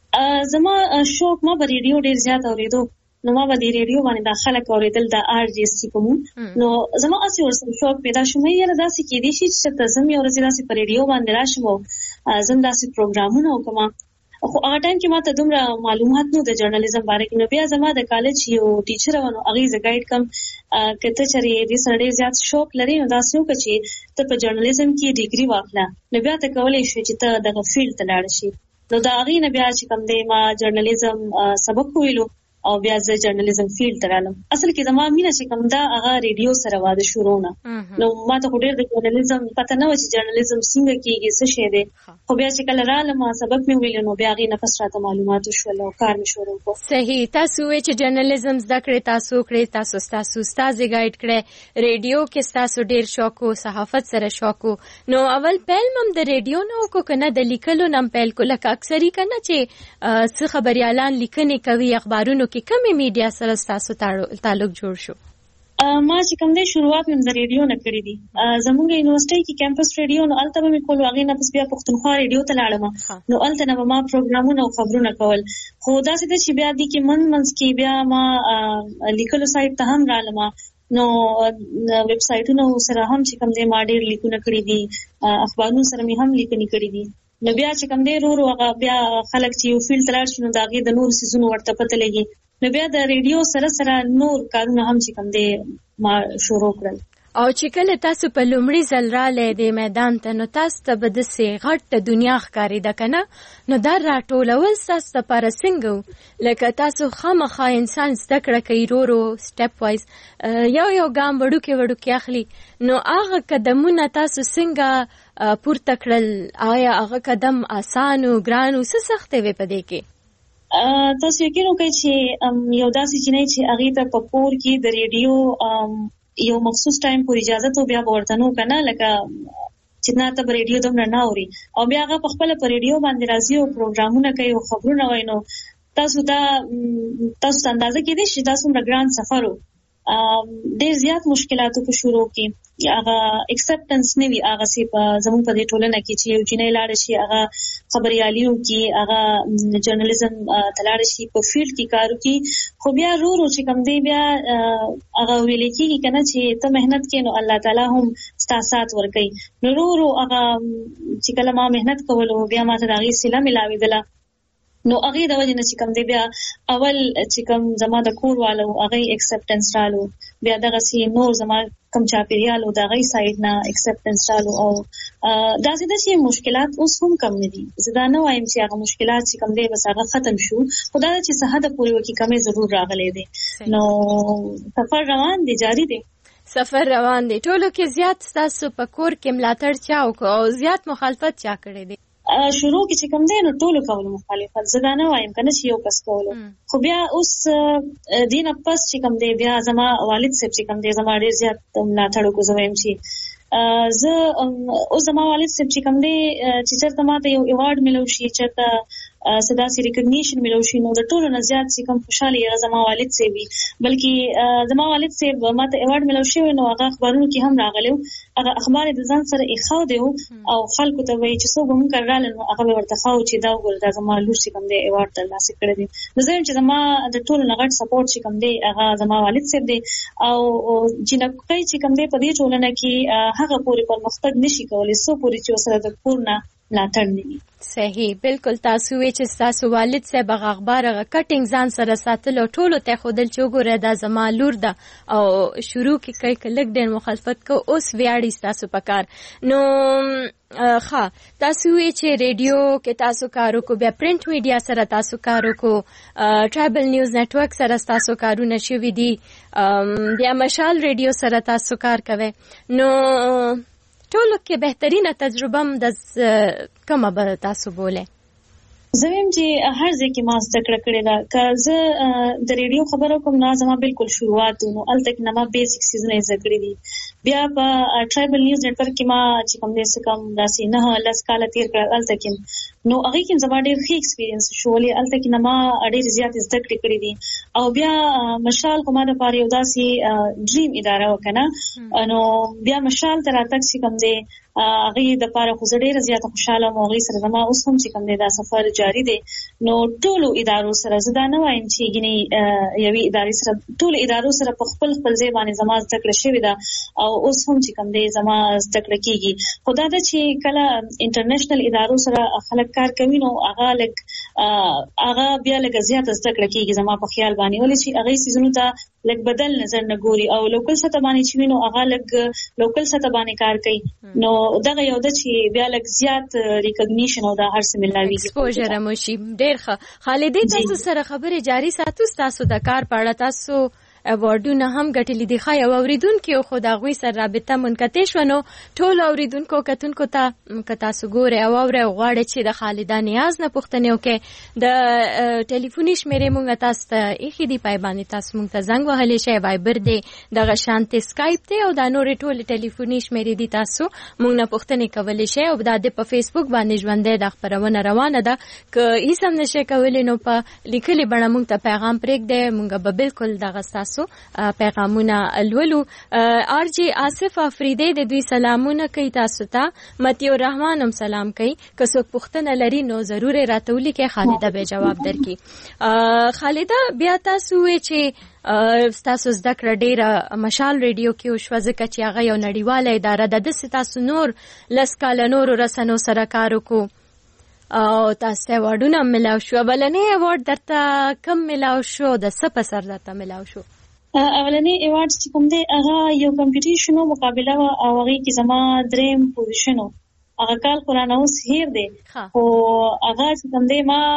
زما شوق ما به ریډیو ډیر زیات اوریدو. نو ما به د ریډیو باندې د خلک اوریدل د آر جی سی کوم. نو زما اسی ورسره شوق پیدا شو مې یره داسې کې دي چې تاسو یو ورځ داسې په ریډیو باندې راشم او زم داسې پروګرامونه وکم. خو هغه ټایم کې ما ته دومره معلومات نو د جرنالیزم باره کې. نو بیا زما د کالج یو ټیچر ونه هغه ز گایډ کم کته چې دې سره ډیر زیات شوق لري. نو داسې وکړي چې ته په جرنالیزم کې ډیګري واخله، نو بیا ته کولای شې چې ته دغه فیلډ ته لاړ شې. نو دا هغه نه بیا چې کوم دی ما جرنالیزم سبق ویلو او بیا زه جرنالیزم فیلډ ته رالم. اصل کې زما مینه چې کوم دا هغه ریډیو سره واده شروع نه. نو ما ته ډېر د جرنالیزم پته نه و چې جرنالیزم څنګه کیږي، څه شی دی. خو بیا چې کله رالم سبق مې ویل نو بیا غي نه پس راته معلومات شول او کار مې شروع کړ. صحیح. تاسو چې جرنالیزم زده کړې، تاسو کړې، تاسو تاسو استاد گایډ کړې، ریډیو کې تاسو ډېر شوق او صحافت سره شوق. نو اول پیل مم د ریډیو نه کو کنه د لیکلو نم پیل کو؟ لکه اکثری کنه چې څه خبريالان لیکنې کوي اخبارونو کې، کومه میډیا سره تاسو تعلق جوړ شو؟ ما چې کوم دی شروعات مې د ریډیو نه کړې دي. زموږ یونیورسيټي کې کیمپس ریډیو نو الته مې کول واغې نه پس بیا پښتونخوا ریډیو ته لاړم. نو الته نه ما پروګرامونه او خبرونه کول. خو دا څه چې بیا دي کې من منځ کې بیا ما لیکلو سایت ته هم رالم. نو ویب سایټونو سره هم چې کوم دې ما ډېر لیکونه کړي دي، اخبارونو سره مې هم لیکنې کړي دي. نو بیا چې کوم دې ورو هغه بیا خلک چې یو فیلډ ته لاړ شي نو د هغې د نورو څیزونو ورته پته لګي. نو بیا د ریډیو سره سره نور کارونه هم چې کوم دې ما شروع کړل. او چې کله تاسو په لومړي ځل راغلئ د میدان ته نو تاسو ته به داسې غټه دنیا ښکارېده که نه؟ نو دا راټولول ستاسو دپاره څنګه و؟ لکه تاسو خامخا انسان زده کړه کوي ورو ورو سټپ وایز یو یو ګام وړوکې وړوکې اخلي، نو هغه قدمونه تاسو څنګه پورته کړل؟ آیا هغه قدم آسان و ګران و څه سختې وې په دې کې؟ تاسو یقین وکړئ چې یو داسې جینۍ چې هغې ته په کور کې د ریډیو یو مخصوص ټایم پورې اجازه ته بیا ورته نو کنه لکه چې نه ته ریډیو دومره نه اوري او بیا هغه په خپل پر ریډیو باندې راځي او پروګرامونه کوي او خبرونه وایي، نو تاسو دا تاسو اندازه کې دي چې تاسو څومره ګران سفر و. ډېر زیات مشکلاتو په شروع کې هغه اکسپټنس نه وي هغه سي په زموږ په دې ټولنه کې چې یو جنۍ لاړ شي هغه خبرياليو کې هغه جرنالیزم تلاړ شي په فیلډ کې کارو کې، خو بیا ورو ورو چې کوم دی بیا هغه ویل کېږي کنه چې ته مهنت کې نو الله تعالی هم ستاسو سات ورکوي. نو ورو ورو هغه چې کله ما مهنت کولو بیا ما ته د هغې سیله ملاوېدله، نو هغې د وجې نه چې کوم دی بیا اول چې کوم زما د کور والو هغې اکسپټنس رالو، بیا دغسې نور زما کوم چاپېریال و د هغې سایډ نه اکسپټنس رالو. او داسې ده چې مشکلات اوس هم کم نه دي، زه دا نه وایم چې هغه مشکلات چې کوم دی بس هغه ختم شو، خو دا ده چې څه حده پورې وکړي کمې ضرور راغلی دی. نو سفر روان دی، جاري دی. سفر روان دی. ټولو کې زیات ستاسو په کور کې ملاتړ چا وکړو او زیات مخالفت چا کړی دی؟ شروع کې چې کوم دی نو ټولو کولو مخالفت، زه دا نه وایم که نه چې یو کس کولو، خو بیا اوس دې نه پس چې کوم دی بیا زما والد صاحب چې کوم دی زما ډېر زیات ملاتړ وکړو. زه وایم چې زه اوس زما والد صاحب چې کوم دی چې چېرته ما ته یو ایوارډ ملو شي، چېرته څه داسې ریکګنیشن ملو شي، نو د ټولو نه زیات چې کوم خوشحالي هغه زما والد صاحب وي. بلکې زما والد صاحب ما ته ایوارډ ملو شوی نو هغه اخبارونو کې هم راغلی و، هغه اخبار د ځان سره ایښودی و او خلکو ته وایي چې څوک به مونږ راغله نو هغه به ورته ښه و چې دا وګوره دا زما لور چې کوم دی ایوارډ ترلاسه کړی دی. نو زه وایم چې زما د ټولو نه غټ سپورټ چې کوم دی هغه زما والد صاحب دی، او جینکۍ چې کوم دی په دې ټولنه کې هغه پورې پرمختګ نشي کولی څو پورې چې ورسره د کور نه ملاتړ نه وي. صحیح، بالکل. تاسو وی چې تاسو والد صاحب هغه اخبار هغه کټینګ ځان سره ساتل او ټولو ته ښودل چې وګوره دا زما لور ده، او شروع کې کوي که لږ ډېر مخالفت کو اوس ویاړي ستاسو په کار. نو ښه، تاسو وی چې ریډیو کې تاسو کار وکړو، بیا پرنټ میډیا سره تاسو کار وکړو، ټرایبل نیوز نیټورک سره تاسو کارونه شوي دي، بیا مشال ریډیو سره تاسو کار کوئ. نو ټولو کې بهترینه تجربه هم د کومه به تاسو بولئ؟ زه ویم چې هر ځای کې ما زده کړه کړې ده. که زه د ریډیو خبره کوم نو زما بالکل شروعات و، نو هلته کې نه ما بیسک څیزونه یې زده کړي دي. بیا په ټرایبل نیوز نیټورک کې ما چې کوم دی څه کم داسې نه لس کاله تېر کړل هلته کې، نو هغې کې زما ډېر ښه ایکسپیرینس شو، ولې هلته کې نه ما ډېرې زیاتې زده کړې کړې دي. او بیا مشال خو ما دپاره یو داسې ډریم اداره وه که نه، نو بیا مشال ته راتګ چې کوم دی هغې دپاره خو زه ډېره زیاته خوشحاله وم، هغې سره زما اوس هم چې کوم دی دا سفر جاري دی. نو ټولو ادارو سره زه دا نه وایم چې ګینې یوې ادارې سره، ټولو ادارو سره په خپل خپل ځای باندې زما زده کړه شوې ده او اوس هم چې کوم دی زما زده کړه کېږي. خو دا ده چې کله انټرنیشنل ادارو سره خلک کار کوي نو هغه لږ هغه بیا لږه زیاته زده کړه کېږي زما په خیال باندې، ولې چې هغې څیزونو ته لږ بدل نظر نه ګوري او لوکل سطح باندې چې وي نو هغه لږ لوکل سطح باندې کار کوي. نو دغه یو ده چې بیا لږ زیات ریکګنیشن او دا هر څه ملاویږي، ایکسپوژر هم وشي. ډېر ښه. خالدې، تاسو سره خبرې جاري ساتو، ستاسو د کار په اړه تاسو ایوارډونه هم ګټلي دي. ښه، یو اورېدونکي خو د هغوی سره رابطه منقطع شوه، نو ټولو اورېدونکو کتونکو ته که تاسو ګورئ او اورئ او غواړئ چې د خالده نیاز نه پوښتنې وکړئ، د ټلیفوني شمېرې مونږ تاسو ته ایښي دي، پای باندې تاسو مونږ ته زنګ وهلی شئ، وایبر دی، دغه شانتې سکایپ دی او دا نورې ټولې ټلیفوني شمېرې دي، تاسو مونږ نه پوښتنې کولی شئ. او دا د په فیسبوک باندې ژوندی دا خپرونه روانه ده، که هیڅ هم نشئ کولی نو په لیکلې بڼه مونږ ته پیغام پرېږدئ، مونږ به بالکل دغه ستاسو تاسو پیغامونه لولو. آر جی آصف افریدی د دوی سلامونه کوي تاسو ته. متیو رحمان هم سلام کوي. که څوک پوښتنه لري نو ضرور راته ولیکئ، خالده به جواب درکړي. خالده بیا تاسو وې چې ستاسو زده کړه ډېره مشال ریډیو کې وشوه ځکه چې هغه یو نړیواله اداره ده. داسې تاسو نور لس کاله نورو رسنو سره کار وکړو او تاسو ته ایوارډونه هم میلاو شوه. بلنی ایوارډ درته کم میلاو شو؟ د څه په سر درته میلاو شو؟ اولنی ایوارډ چې کوم دی هغه یو کمپټیشن او مقابله وه او هغې کې زما دریم پوزیشن و. هغه کال خو رانه اوس هیر دی خو هغه چې کوم دی ما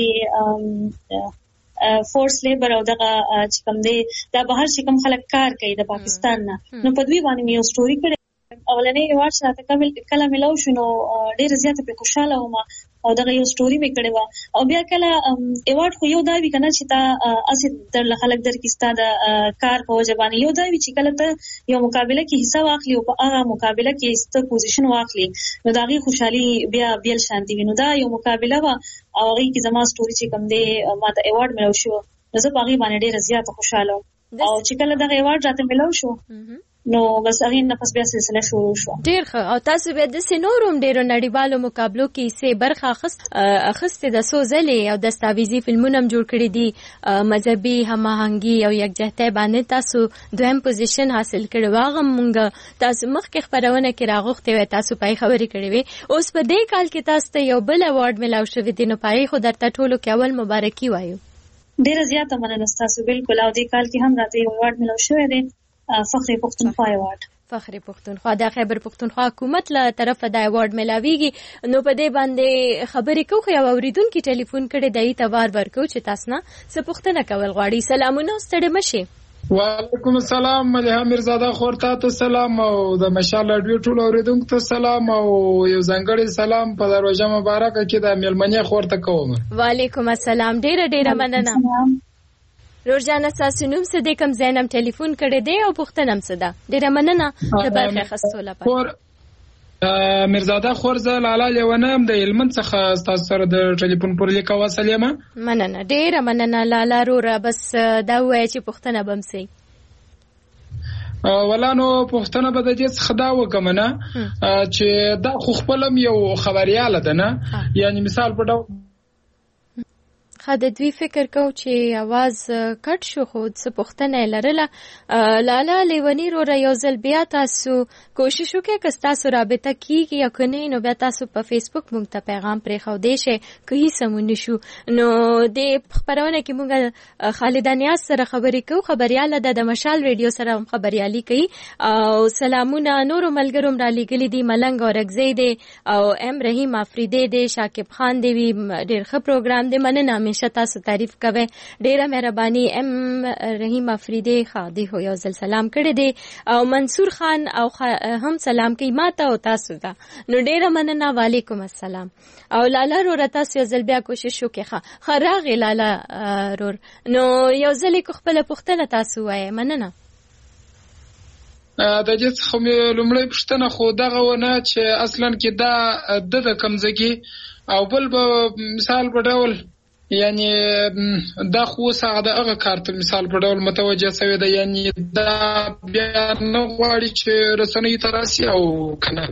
د فورس لیبر او دغه چې کوم دی دا بهر چې کوم خلک کار کوي د پاکستان نه نو په دوی باندې مې یو سټوري کړې. اولنی ایوارډ چې راته کله میلاو شو نو ډېره زیاته پرې خوشحاله وم او دغه یو سټوري مې کړې وه. او بیا کله ایوارډ خو یو دا وي که نه چې تا هسې درله خلک درکړي ستا د کار په وجه باندې، یو دا وي چې کله ته یو مقابله کې حصه واخلي او په هغه مقابله کې ستر پوزیشن واخلي نو د هغې خوشحالي بیا بیل شانتي وي. نو دا یو مقابله وه او هغې کې زما سټوري چې کوم دی ما ته ایوارډ میلاو شو نو زه په هغې باندې ډېره زیاته خوشحاله وم. او چې کله دغه ایوارډ راته میلاو شو نو بس هغې نه پس بیا سلسله شروع شوه. ډېر ښه. او تاسو بیا داسې نورو هم ډېرو نړیوالو مقابلو کې حصې برخه اخیستې ده، څو ځلې او دستاویزي فلمونه هم جوړ کړي دي. مذهبي هماهنګي او یکجهتۍ باندې تاسو دویم پوزیشن حاصل کړی و. هغه مونږ تاسو مخکې خپرونه کې راغوښتې وې، تاسو په یې خبرې کړې وې. اوس په دې کال کې تاسو ته یو بل ایوارډ میلاو شوی دی نو په هغې خو درته ټولو کې اول مبارکي وایو. ډېره زیاته مننه ستاسو. بالکل. او دې کال کې هم راته یو ایوارډ میلاو شوی دی، فخر پښتونخوا ایوارډ. فخر پښتونخوا د خیبر پښتونخوا حکومت له طرفه د ایوارډ میلاویږي. نو په دې باندې خبرې کوو خو یو اورېدونکي ټلیفون کړی دی، ته وار ورکوو چې تاسو نه څه پوښتنه کول غواړي. سلامونه، ستړې مه شئ. وعلیکم السلام. ملیحه میرزاده خور ته سلام او د مشال راډیو ټول اوریدونکو ته سلام او یو ځانګړی سلام په دروازه مبارکه کې د میلمنې خور ته کوم. وعلیکم السلام. ډیره ډیره مننه. روزانه تاسو نوم څه د کوم زینم ټلیفون کړی دی او پوښتنه هم څه ده؟ ډیره مننه د برخه اخیستو لپاره. میرزاده خور زه لاله لیونم د هلمند څخه ستاسو سره د ټلیفون پر لیک وصل یم. مننه، ډیره مننه لاله روره. بس دا ووایه چې پوښتنه به هم سي. ولا نو پوښتنه به د دې څخه دا وکړم نه چې دا خو خپل هم یو خبریاله ده نه، یعنی مثال په ډول ښه د دوی فکر کوو چې اواز کټ شو خو څه پوښتنه یې لرله. لاله لیوني روره یو ځل بیا تاسو کوشش وکړئ که ستاسو رابطه کېږي یا که نه نو بیا تاسو په فیسبوک موږ ته پیغام پرېښودی شئ که هیڅ هم ونه شو. نو د خپرونه کې موږ خالده نیاز سره خبرې کوو، خبریاله ده، د مشال ریډیو سره هم خبریالي کوي. او سلامونه نورو ملګرو هم رالیږلي دي، ملنګ اورکزی دی او ام رحیم افریدی دی، شاکب خان دی، ډېر ښه پروګرام دی. مننه همیشه تاسو تعریف کوئ، ډیره مهرباني. ام رحیم افریدی خادي هو یو ځل سلام کړی دی او منصور خان او هم سلام کوي ماته او تاسو ته. نو ډیره مننه. وعلیکم السلام. او لاله رور تاسو یو ځل بیا کوشش وکړئ. ښه ښه راغی لاله رور. نو یو ځل یې خپله پوښتنه تاسو وایئ. مننه. د دې څخه مې لومړی پوښتنه خو دغه ونه چې اصلا کې دا د د کمزګي او بل به مثال په ډول یعنی دا خو ساده د هغه کارت مثال په ډول متوجه شوی دی، یعنی دا بیا نه غواړي چې رسنۍ ته راسي او کنه.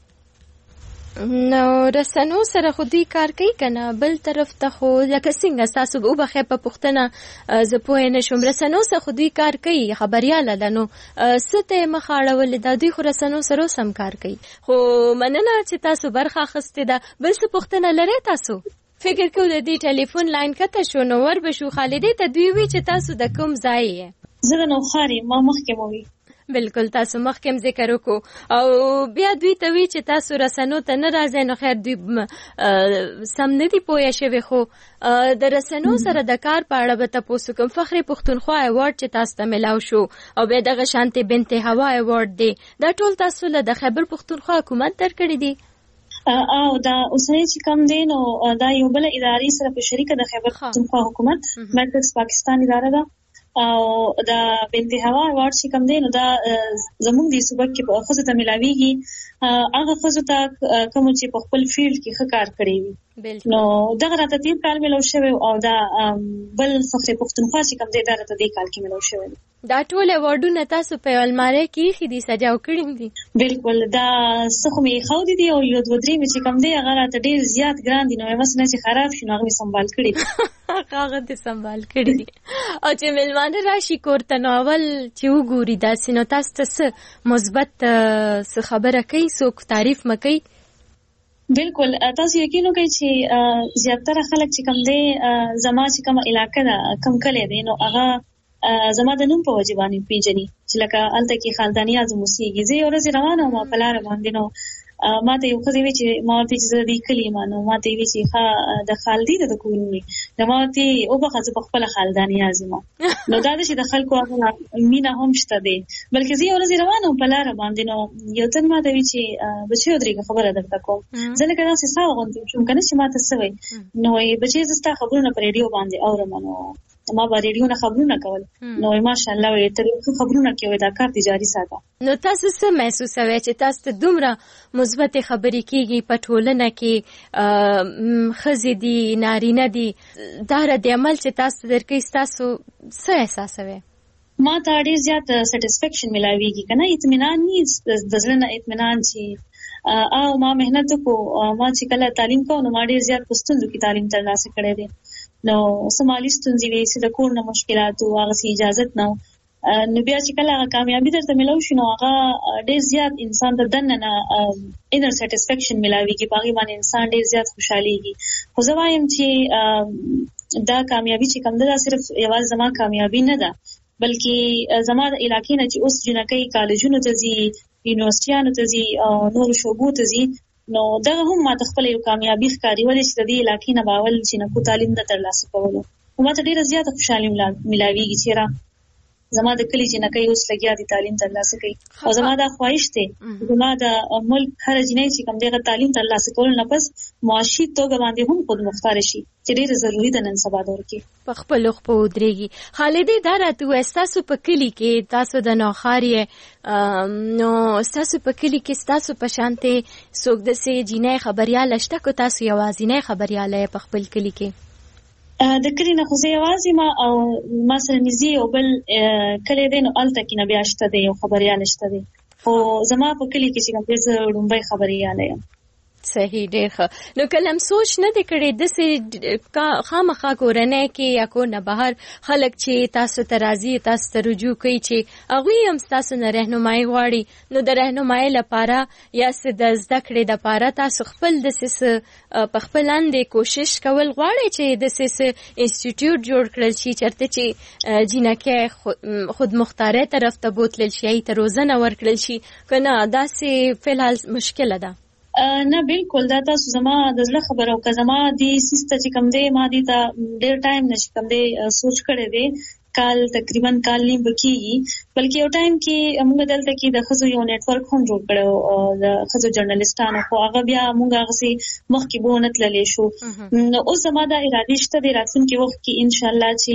نو رسنو سره خو دوی کار کوي کنه، بل طرف ته خو لکه څنګه تاسو وبخښئ په پوښتنه زه پوه نه شوم. رسنو سره خو دوی کار کوي، خبریاله ده، نو څه ته یې مخ اړولې ده؟ دوی خو رسنو سره اوس هم کار کوي. خو مننه چې تاسو برخه اخیستې ده. بل څه پوښتنه لرئ تاسو؟ فکر کوو د دې ټلیفون لاین کته شو نو ور به شو. خالدې ته دوی وی چې تاسو د کوم ځای یې؟ زه د نوښار یم، ما مخکې مو وی. بالکل تاسو مخکې هم ذکر وکړو او بیا دوی ته وی چې تاسو رسنو ته نه راځئ. نو خیر دوی سم نه دي پوه شوي. خو د رسنو سره د کار په اړه به تپوس وکړم. فخر پښتونخوا ایوارډ چې تاسو ته میلاو شو او بیا دغه شانتې بنت هوا ایوارډ دی، دا ټول تاسو له د خیبر پښتونخوا حکومت درکړي دي؟ او دا اوسنی چې کوم دی نو دا یو بل ادارې سره په شریکه د خیبر پښتونخوا حکومت مرکز پاکستان اداره ده او دا بنت هوا ایوارډ چې کوم دی نو دا زموږ د صوبه کې په خصوص ته ملاويږي هغه خصوص ته کوم چې په خپل فیلډ کې ښه کار کړی وي نو دغه راته تیر کال ملو شوی او دا بل فخر پښتونخوا چې کوم دی دا راته د کال کې ملو شوی دا ټول ایوارډونه تاسو په الماری کې خېدي سجاو کړی دي بالکل دا سخمه خو دي او یو دوه درې چې کوم دی هغه راته ډیر زیات ګران دي نو مثلا چې خراب شي نو هغه سنبال کړی هغه دې سنبال کړی دي او چې ملمانه راشي کورته نو اول چې وګوري دا سينو تاسو ته مثبت څه خبره کوي څوک تعریف مکي بالکل تاسو یقین وکړئ چې زیاتره خلک چې کوم دی زما چې کوم علاقې دا کم کله دي نو هغه زما د نوم په وجه باندې پیژني چې لکه الته کې خالدانی اعظم موسیقي زه ورځ روانه ما په لار باندې نو ما ته یو څه وی چې ما ته چې د کلمه نو ما ته وی چې ښه د خالدی د کوونی نو ما ته او په خاطر خپل خالدانی اعظم نو دا چې د خلکو هغه مینا هم شته دي بلکې زه ورځ روانه په لار باندې نو یو تن ما ته وی چې بچو درې خبره درته کوم ځکه دا څه ساو غونډه چې کنه چې ما ته سوي نو بچي زستا خبرونه پر ریډیو باندې اورم نو ما به ریډیو نه خبرونه کول نو ماشاءالله وي تر خبرونه کوي دا کار جاري ساته نو تاسو څه محسوسوي چې تاسو ته دومره مثبت خبرې کیږي په ټولنه کې خزې دي نارینه دي دا رد عمل چې تاسو درکې تاسو څه احساسوي ما ته ډیر زیات سټیسفیکشن ملاويږي کنه اطمینان نه د ځلنه اطمینان چې او ما مهنت کو ما چې کله تعلیم کوم نو ما ډیر زیات پښتون کې تعلیم ترلاسه کړې دي نو سمالي ستونزې وي چې د کور نه مشکلات او هغه سي اجازه نه نو بیا چې کله کامیابی درته ملو شي نو هغه ډیر زیات انسان ته دنه نه انر سټیسفیکشن ملاويږي باغی باندې انسان ډیر زیات خوشحاليږي خو زه وایم چې دا کامیابی چې کوم ده صرف یوازې زما کامیابی نه ده بلکې زما د علاقې نه چې اوس جنکۍ کالجونو ته ځي یونیورسيټانو ته ځي او نور شوبو ته ځي نو دا هم ما خپل یو کامیابی ښکاری ولې چې د دې علاقې نه باول چې نه کو تعلیم د ترلاسه کولو ما ته ډیره زیاته خوشحالي ملاويږي چې را زما د کلی چې نه کوي اوس لګیا دي تعلیم ترلاسه کوي او زما دا خواهش ته زما د ملک هر جنۍ چې کوم دغه تعلیم ترلاسه کول نه پس معاشي توګه باندې هم خود مختار شي چې ډیره ضروری ده نن سبا دور کې په خپل خپل ودرېږي خالدې دا راته وستاسو په کلی کې تاسو د نوخاري نو تاسو په کلی کې تاسو په شانته څوک د سي جنۍ خبريال شته کو تاسو یوازینۍ خبرياله په خپل کلی کې د کلی نه خو زه یوازې ما او ما سره نږدې او بل کلی دی نو هلته کې نه بیا شته دی یو خبریال شته دی خو زما په کلی کې چې کوم زه ډومبۍ خبریاله یم صحیح ډېر ښه نو کلم سوچ نه دی کړی داسې خامخا کورنۍ کې یا کو نه بهر خلک چې تاسو ته راځي تاسو ته رجوع کوي چې هغوی هم ستاسو نه رهنمایي غواړي نو د رهنمایي لپاره یا څه د زده کړې دپاره تاسو خپل داسې څه په خپل اندې کوشش کول غواړئ چې داسې څه انسټیټیوټ جوړ کړل شي چېرته چې جینکۍ خودمختارۍ طرف ته بوتلل شي هغې ته روزنه ورکړل شي که نه داسې فلحال مشکله ده نه بالکل دا تاسو زما د زړه خبرو که زما د سیسته چې کوم دی ما دې ته ډېر ټایم نشي کوم دی سوچ کړی دی کال تقریبا کال نیم بکیږي بلکې یو ټایم کې موږ دلته کې د ښځو یو نیټ ورک هم جوړ کړو د ښځو جرنالستانو خو هغه بیا موږ هغسې مخکې به ونه تللی شو نو اوس زما دا ارادې شته دی راتلونکي وخت کې انشاءالله چې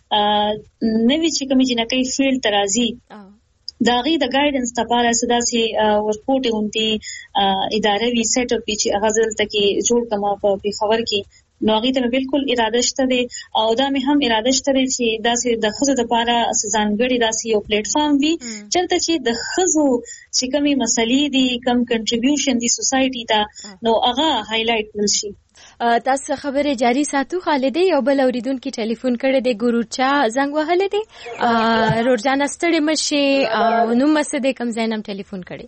نوي چې کومې جنکۍ فیلډ ته راځي دا غي د ګایډنس لپاره سداسي ورکوټ اونتي ادارې وی سیټ اپ چې غزل تکي جوړ کما په خبر کې نو غي ته بالکل اراده شته دي او دا مې هم اراده شته دي چې داسې د خزو لپاره ځانګړي داسې یو پلیټ فارم وي چرته چې د خزو چې کومي مسلې دي کم کنټریبیوشن دي سوسايټي ته نو هغه هایلایټ نشي تاسو خبره جاری ساتو خالدې یو بل اوریدونکو ټلیفون کړی دی ګورچا زنګ وهلې دی رورجان ستړي مشي او نو مسده کم زینم ټلیفون کړی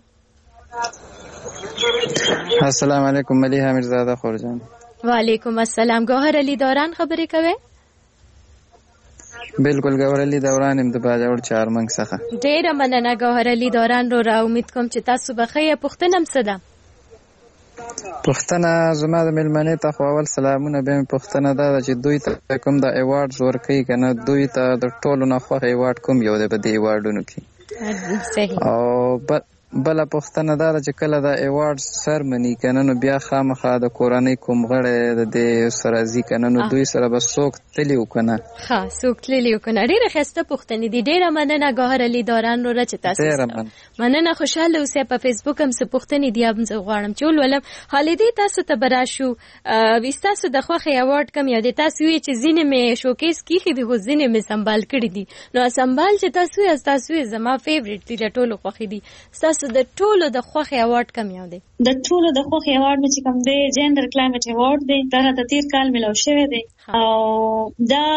السلام علیکم ملیحه میرزاده خورجان وعلیکم السلام گوهر علی دوران خبرې کوي بالکل گوهر علی دوران هم د باجوړ چارمنګ څخه ډیره مننه گوهر علی دوران رو را امید کوم چې تاسو بخیر پښتنم صدا پښتنه زما د ملمنې ته خو اول سلامونه به پښتنه دا چې دوی ته کوم د ایوارډز ورکوي کنه دوی ته د ټولو نه خوښ ایوارډ کوم یو دی په دې ایوارډونو کې صحیح او بل پوښتنه دا چې کله دا ایوارډ سرمنی کنه نو بیا خامخا د کورنۍ کوم غړي د دې سره ځي کنه نو دوی سره به څوک تلی وکنه ها څوک تلی وکنه. ډیره خسته پوښتنه دي. ډیره مننه ګوهر علي دوران رو رچ تاسو مننه. خوشاله اوسه. په فیسبوک هم څه پوښتنه دي اب زه غواړم چې ولولم. خالدي تاسو ته براشو وستاسو د خوخه ایوارډ کم یاد تاسو چې زینې مې شوکیس کیخي دي خو زینې مې سنبال کړی دي نو سنبال چې تاسو یې تاسو زما فیوریټ دي ټولو خوخي دي. تاسو د ټولو د خوخه ایوارډ کم یاد دي؟ د ټولو د خوخه ایوارډ مې چې کوم دی جندر کلایمټ ایوارډ دی دا د تیر کال ملو شوی دی او دا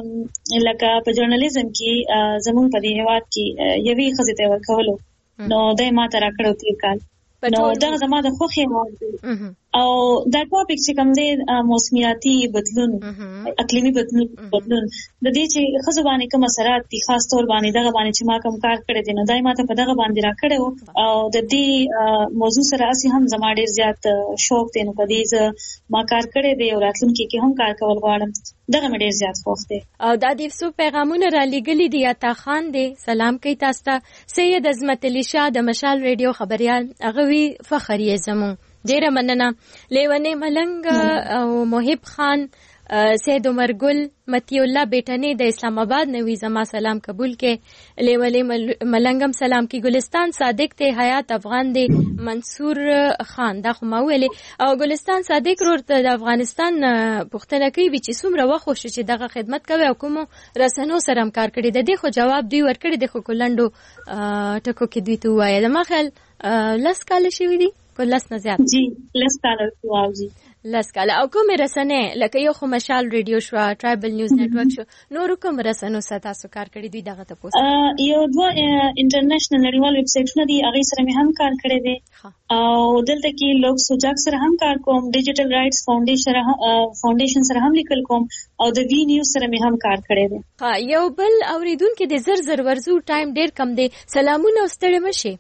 لکه په ژورنالیزم کې زمون په دې هیواد کې یوې خزې ته ورکولو نو دای ما ته راکړو تیر کال نو دا زما د خوخه ایوارډ دی. او دا ټاپک چې کوم دی موسمیاتي بدلون اقلیمي بدلون بدلون د دې چې خزو باندې کوم اثرات دي خاص تور باندې دغه باندې چې ما کوم کار کړی دی نو دای ما ته په دغه باندې راکړو او د دې موضوع سره اسی هم زما ډیر زیات شوق دی نو په دې ز ما کار کړی دی او راتلونکي کې هم کار کول غواړم دغه مې ډیر زیات خوښ دی. او دا د څو پیغامونه را لګلې دي. عطا خان دی سلام کوي تاسو ته. سید عظمت علي شاه د مشال ریډیو خبريال هغه وی فخر یې زمو ډیره مننه. لیونی ملنګ او محب خان سید عمر ګل متی الله بیٹنی د اسلام آباد نوی زما سلام قبول کې. لیونی ملنګم سلام کی. ګلستان صادق ته حیات افغان دی منصور خان دا خو ما ویلې او ګلستان صادق ورته د افغانستان پښتنه کوي چې څومره وخت چې دغه خدمت کوي او کوم رسنو سره هم کار کړی د دې خو جواب دی ورکړي د خو کلندو ټکو کې دوی ته وایي د ما خیال لس کال شوی دی کو لس نه زیات جی لس کال او جی لس کال او کوم رسنه لکه یو خو مشال ریډیو شو ټرایبل نیوز نتورک شو نور کوم رسنو سره تاسو کار کړی دی دغه ته پوسټ یو دوه انټرنیشنل نړیوال ویب سټونه دي هغه سره مې هم کار کړی دی او دلته کې لوک سوجاک سره هم کار کوم ډیجیټل رائټس فاونډیشن فاونډیشن سره هم لیکل کوم او د وی نیوز سره مې هم کار کړی دی. ها یو بل اوریدونکو د زر زر ورزو ټایم ډیر کم دی. سلامونه ستړي مشي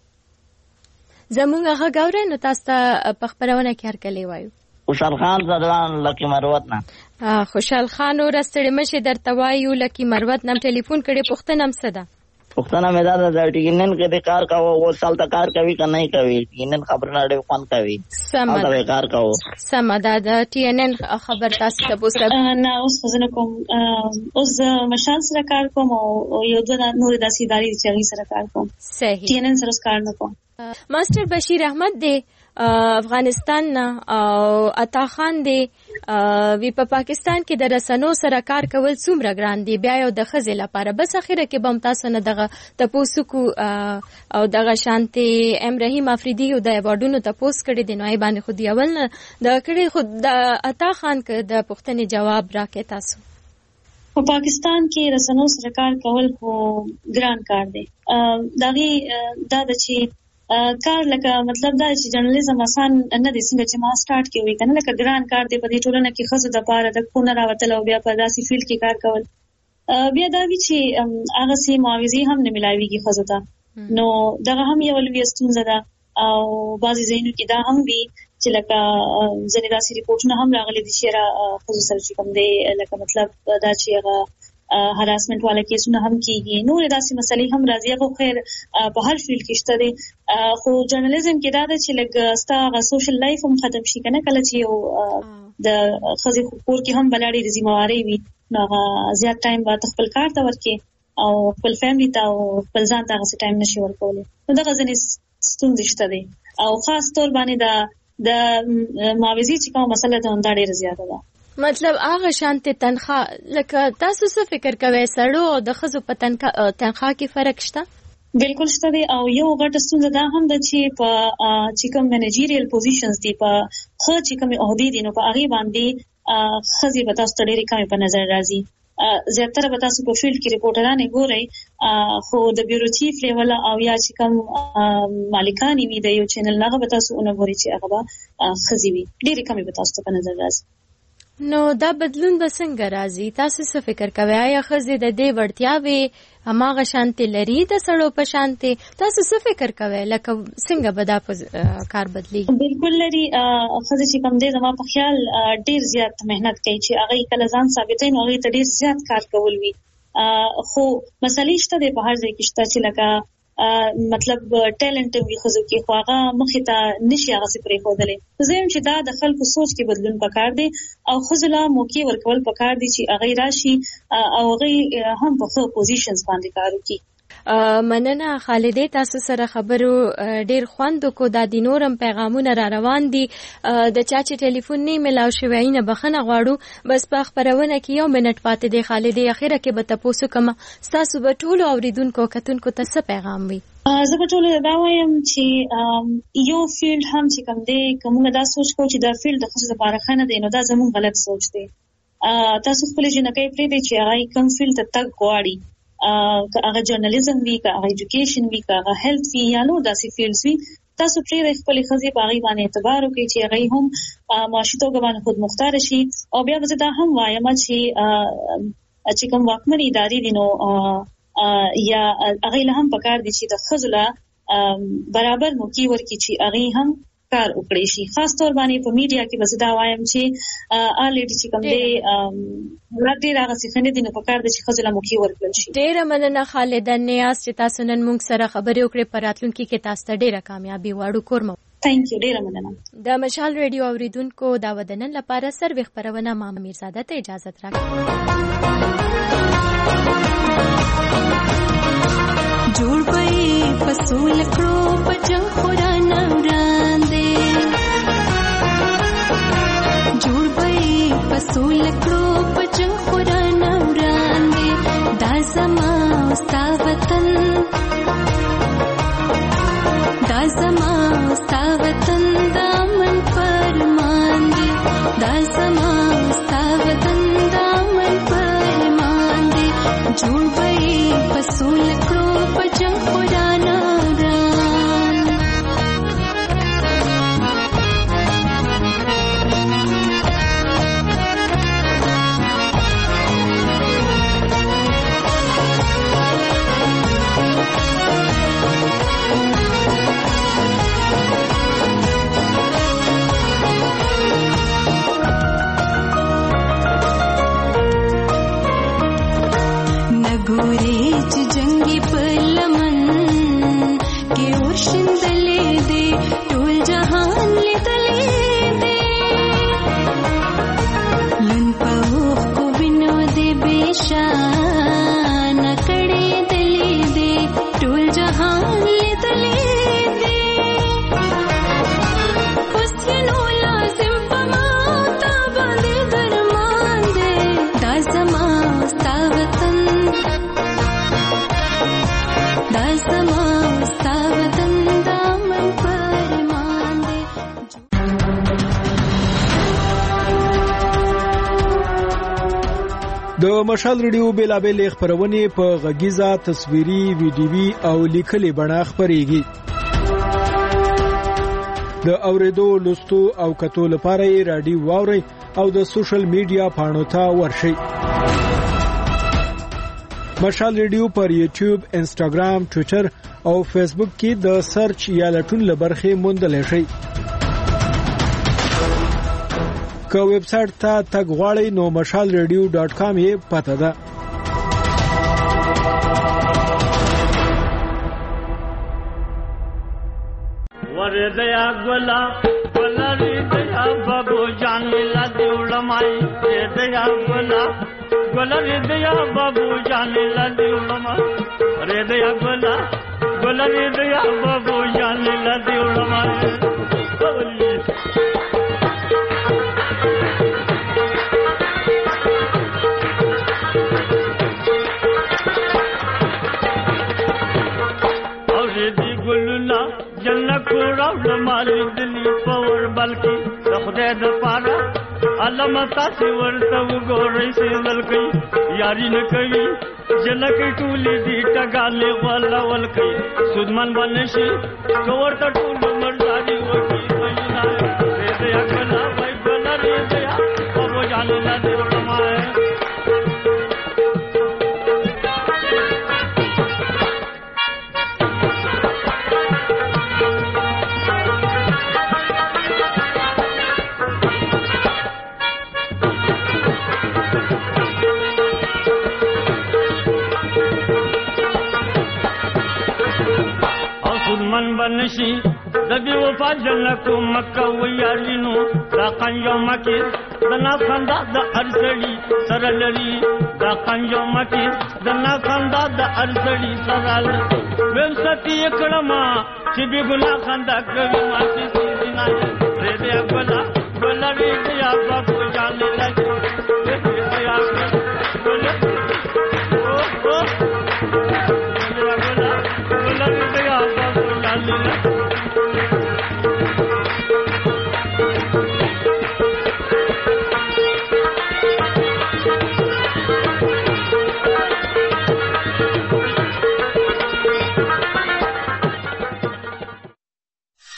زمونږ هغه ګورې نو تاسو ته په خبرونه کې هر کله وایو. خوشحال خان زدان لکی مروت نه خوشحال خان اور استړي مشه درته وایو لکی مروت نم ټلیفون کړي پښتنه هم صدا پښتنه مې دا د ټینن کې د کار کاوه او سال ته کار کوي کنه نه کوي ټینن خبر نه ډېر فون کوي سم دا کار کاوه سم دا د ټینن خبر تاسو ته پوسټ نه اوس زنه کوم اوس مشال سره کار کوم او یو د نور د سیداری چې سره کار کوم صحیح ټینن سره کار نه کوم. ماستر بشیر احمد دی افغانستان نه او عطا خان دی وی په پاکستان کې د رسنو سره کار کول څومره ګران دی بیا یو د خزې لپاره بس اخیره کې بم تاسو نه دغه تاسو کو او دغه شانتي ام رحیم افریدی او د ایوارډونو تاسو کړی دی نو ای باندې خو دی اول نه د کړي خود د عطا خان ک د پښتني جواب راکې تاسو. په پاکستان کې رسنو سره کار کول خو ګران کار دی. دغه دا د چې کار لکه مطلب دا چې جرنالیزم آسان نه دي څنګه چې ما سٹارټ کې وی کنه لکه ګران کار دی په دې ټولنه کې خزه د پاره د کو نه راوتل او بیا په داسې فیلډ کې کار کول بیا دا وی چې هغه سي معاوضي هم نه ملایويږي خزه ته نو دغه هم یو لوی ستونزه ده او بعضی ځینو کې دا هم وی چې لکه ځینې داسې ریپورټونه هم راغلي دي چې را خزه سره کوم دی لکه مطلب دا چې هغه هراسمنت والا کیسونه هم کیږي نو داسې مسلې هم راځي خو خیر په هر فیلډ کې شته دي خو جرنالیزم کې دا ده چې لګ ستا سوشل لایف هم ختم شي کنه کله چې یو د خزي خپور کې هم بلاړي د ذمہواری وي نو زیات ټایم به خپل کار ته ورکې او خپل فیملی ته او خپل ځان ته هغه ټایم نشي ورکولای نو دغه ځنې ستونزې شته دي او خاص طور باندې دا د معاوضي چې کومه مسله ده دا ډیره زیاته ده. مطلب هغه شانته تنخواه لکه تاسو څه فکر کوئ سړو او د خزو په تنخواه کې فرق شته؟ بالکل شته دی او یو غټه ستونزه دا هم ده چې په چې کوم منیجریل پوزیشنز دي په خو چې کوم عہدې دي نو په هغه باندې خزي به تاسو ته ډېری کمې په نظر راځي زیاتره به تاسو په فیلډ کې ریپورټران ګورئ خو د بیورو چیف لیول او یا چې کوم مالکان وي د یو چینل هغه به تاسو اونګورئ چې هغه به خزي وي ډېری کمې به تاسو ته په نظر راځي. نو دا بدلون به څنګه راځي تاسو څه فکر کوئ آیا خزې د دې وړتیاوې هماغه شانتي لري د سړو په شانتي تاسو څه فکر کوئ لکه څنګه به دا کار بدلیږي؟ بالکل لري خزې چې کوم دی زما په خیال ډیر زیات مهنت کوي چې هغه کله ځان ثابتوي نو هغه ته ډیر زیات کار کول وي خو مسلې شته د په هر ځای کې شته چې لکه مطلب ټیلنټ وي خو کې خو هغه مخې ته نشي هغه سي پرې خودلې زم چې دا د خلکو سوچ کې بدلون پکار دی او خزله موقع ورکول پکار دی چې هغه راشي او هغه هم په خپل پوزیشنز باندې کار وکړي. مننه خالدې تاسو سره خبرو ډیر خوند کو د دینورم پیغامونه را روان دي د چا چې ټلیفون نه ملاو شوی نه بخنه غواړو بس په خبرونه کې یو منټ پاتې دی خالدې اخیره کې به تاسو کوم تاسو به ټول اوریدونکو کتونکو ته څه پیغام وي؟ زه به ټول دا وایم چې یو فیلډ هم چې کوم دی کومه دا سوچ کو چې دا فیلډ د خصوصي لپاره خنه دی نو دا زموږ غلط سوچ دی. تاسو خپل جنکې پرې دی چې هغه کوم فیلډ ته تک غواړي که هغه جرنالیزم وی که هغه ایجوکیشن وی که هغه هیلث وی یا نو داسې فیلډز وی تاسو پرې خپل خزي باغی باندې اعتبار وکړئ چې هغه هم معاشي توګه باندې خود مختار شي او بیا به دا هم وایم چې چې کوم واکمن ادارې دي نو یا هغه له هم پکار دي چې د خزله برابر موقع ورکړي چې هغه هم کار وکړي شي خاص تور باندې په میډیا کې بس دا وایم چې الریډي چې کوم دی ولادي راغسي خنه دي نو په کار د چې خزله موقع ورکړل شي. ډیره مننه خالد نیاز چې تاسو نن موږ سره خبرې وکړې په راتلونکي کې تاسو ته ډیره کامیابی واړو کوم. تhank you ډیره مننه. د مشال ریډیو اوریدونکو دا ودنن لپاره سروي خبرونه ما میرزاده ته اجازه راکړه. جوړ پي پسول کړو پجو خورانه وړاندې جوړ پي پسول کړو پجو خورانه وړاندې دا زما ستا وطن دا زما ستا وطن دامن فرمان دي دا زما ستا وطن دامن فرمان دي جوړ پي پسول کړو پجو خورانه د مشال ریډیو بیلابل خبرونه په غږیزه تصویري ویډیوي او لیکلي بڼه خبريږي. د اوریدو لوستو او کتو لپاره یې رادیو واوري او د سوشل میډیا پاڼو ته ورشئ. مشال ریډیو پر یوټیوب، انسټاګرام، ټوئیټر او فیسبوک کې د سرچ یا لټون لبرخه موندل شي. که ویب سټ ته تګ غواړئ نو مشال ریډیو ډاټ کام یې پته ده. ورځیا ګلا ولری دیا بابو جان لا دیولمای دیا ګلا ولری دیا بابو جان لا دیولمای رے دیا ګلا ولری دیا بابو جان لا دیولمای جنت راول مالي دلی پور بلکی خدای د پاره علم تاسو ورته وګورئ چې ولکې یاري نه کوي جنک ټولې دي ټګاله ولا ولکې سودمن باندې شي کوورته ټول مرزادي وکی وینا دې دې اکلا وای بنا دې دې او جان نه دې ورمای لري د بي وفا جنکو مکه ویارینو دا قنجو مکی د نا خندا د ارسړي سره لري دا قنجو مکی د نا خندا د ارسړي سره لري ویم ستی کړما چې به ګنا خندا کوي ما چې سینا دې دې ګلا ګلا دې یا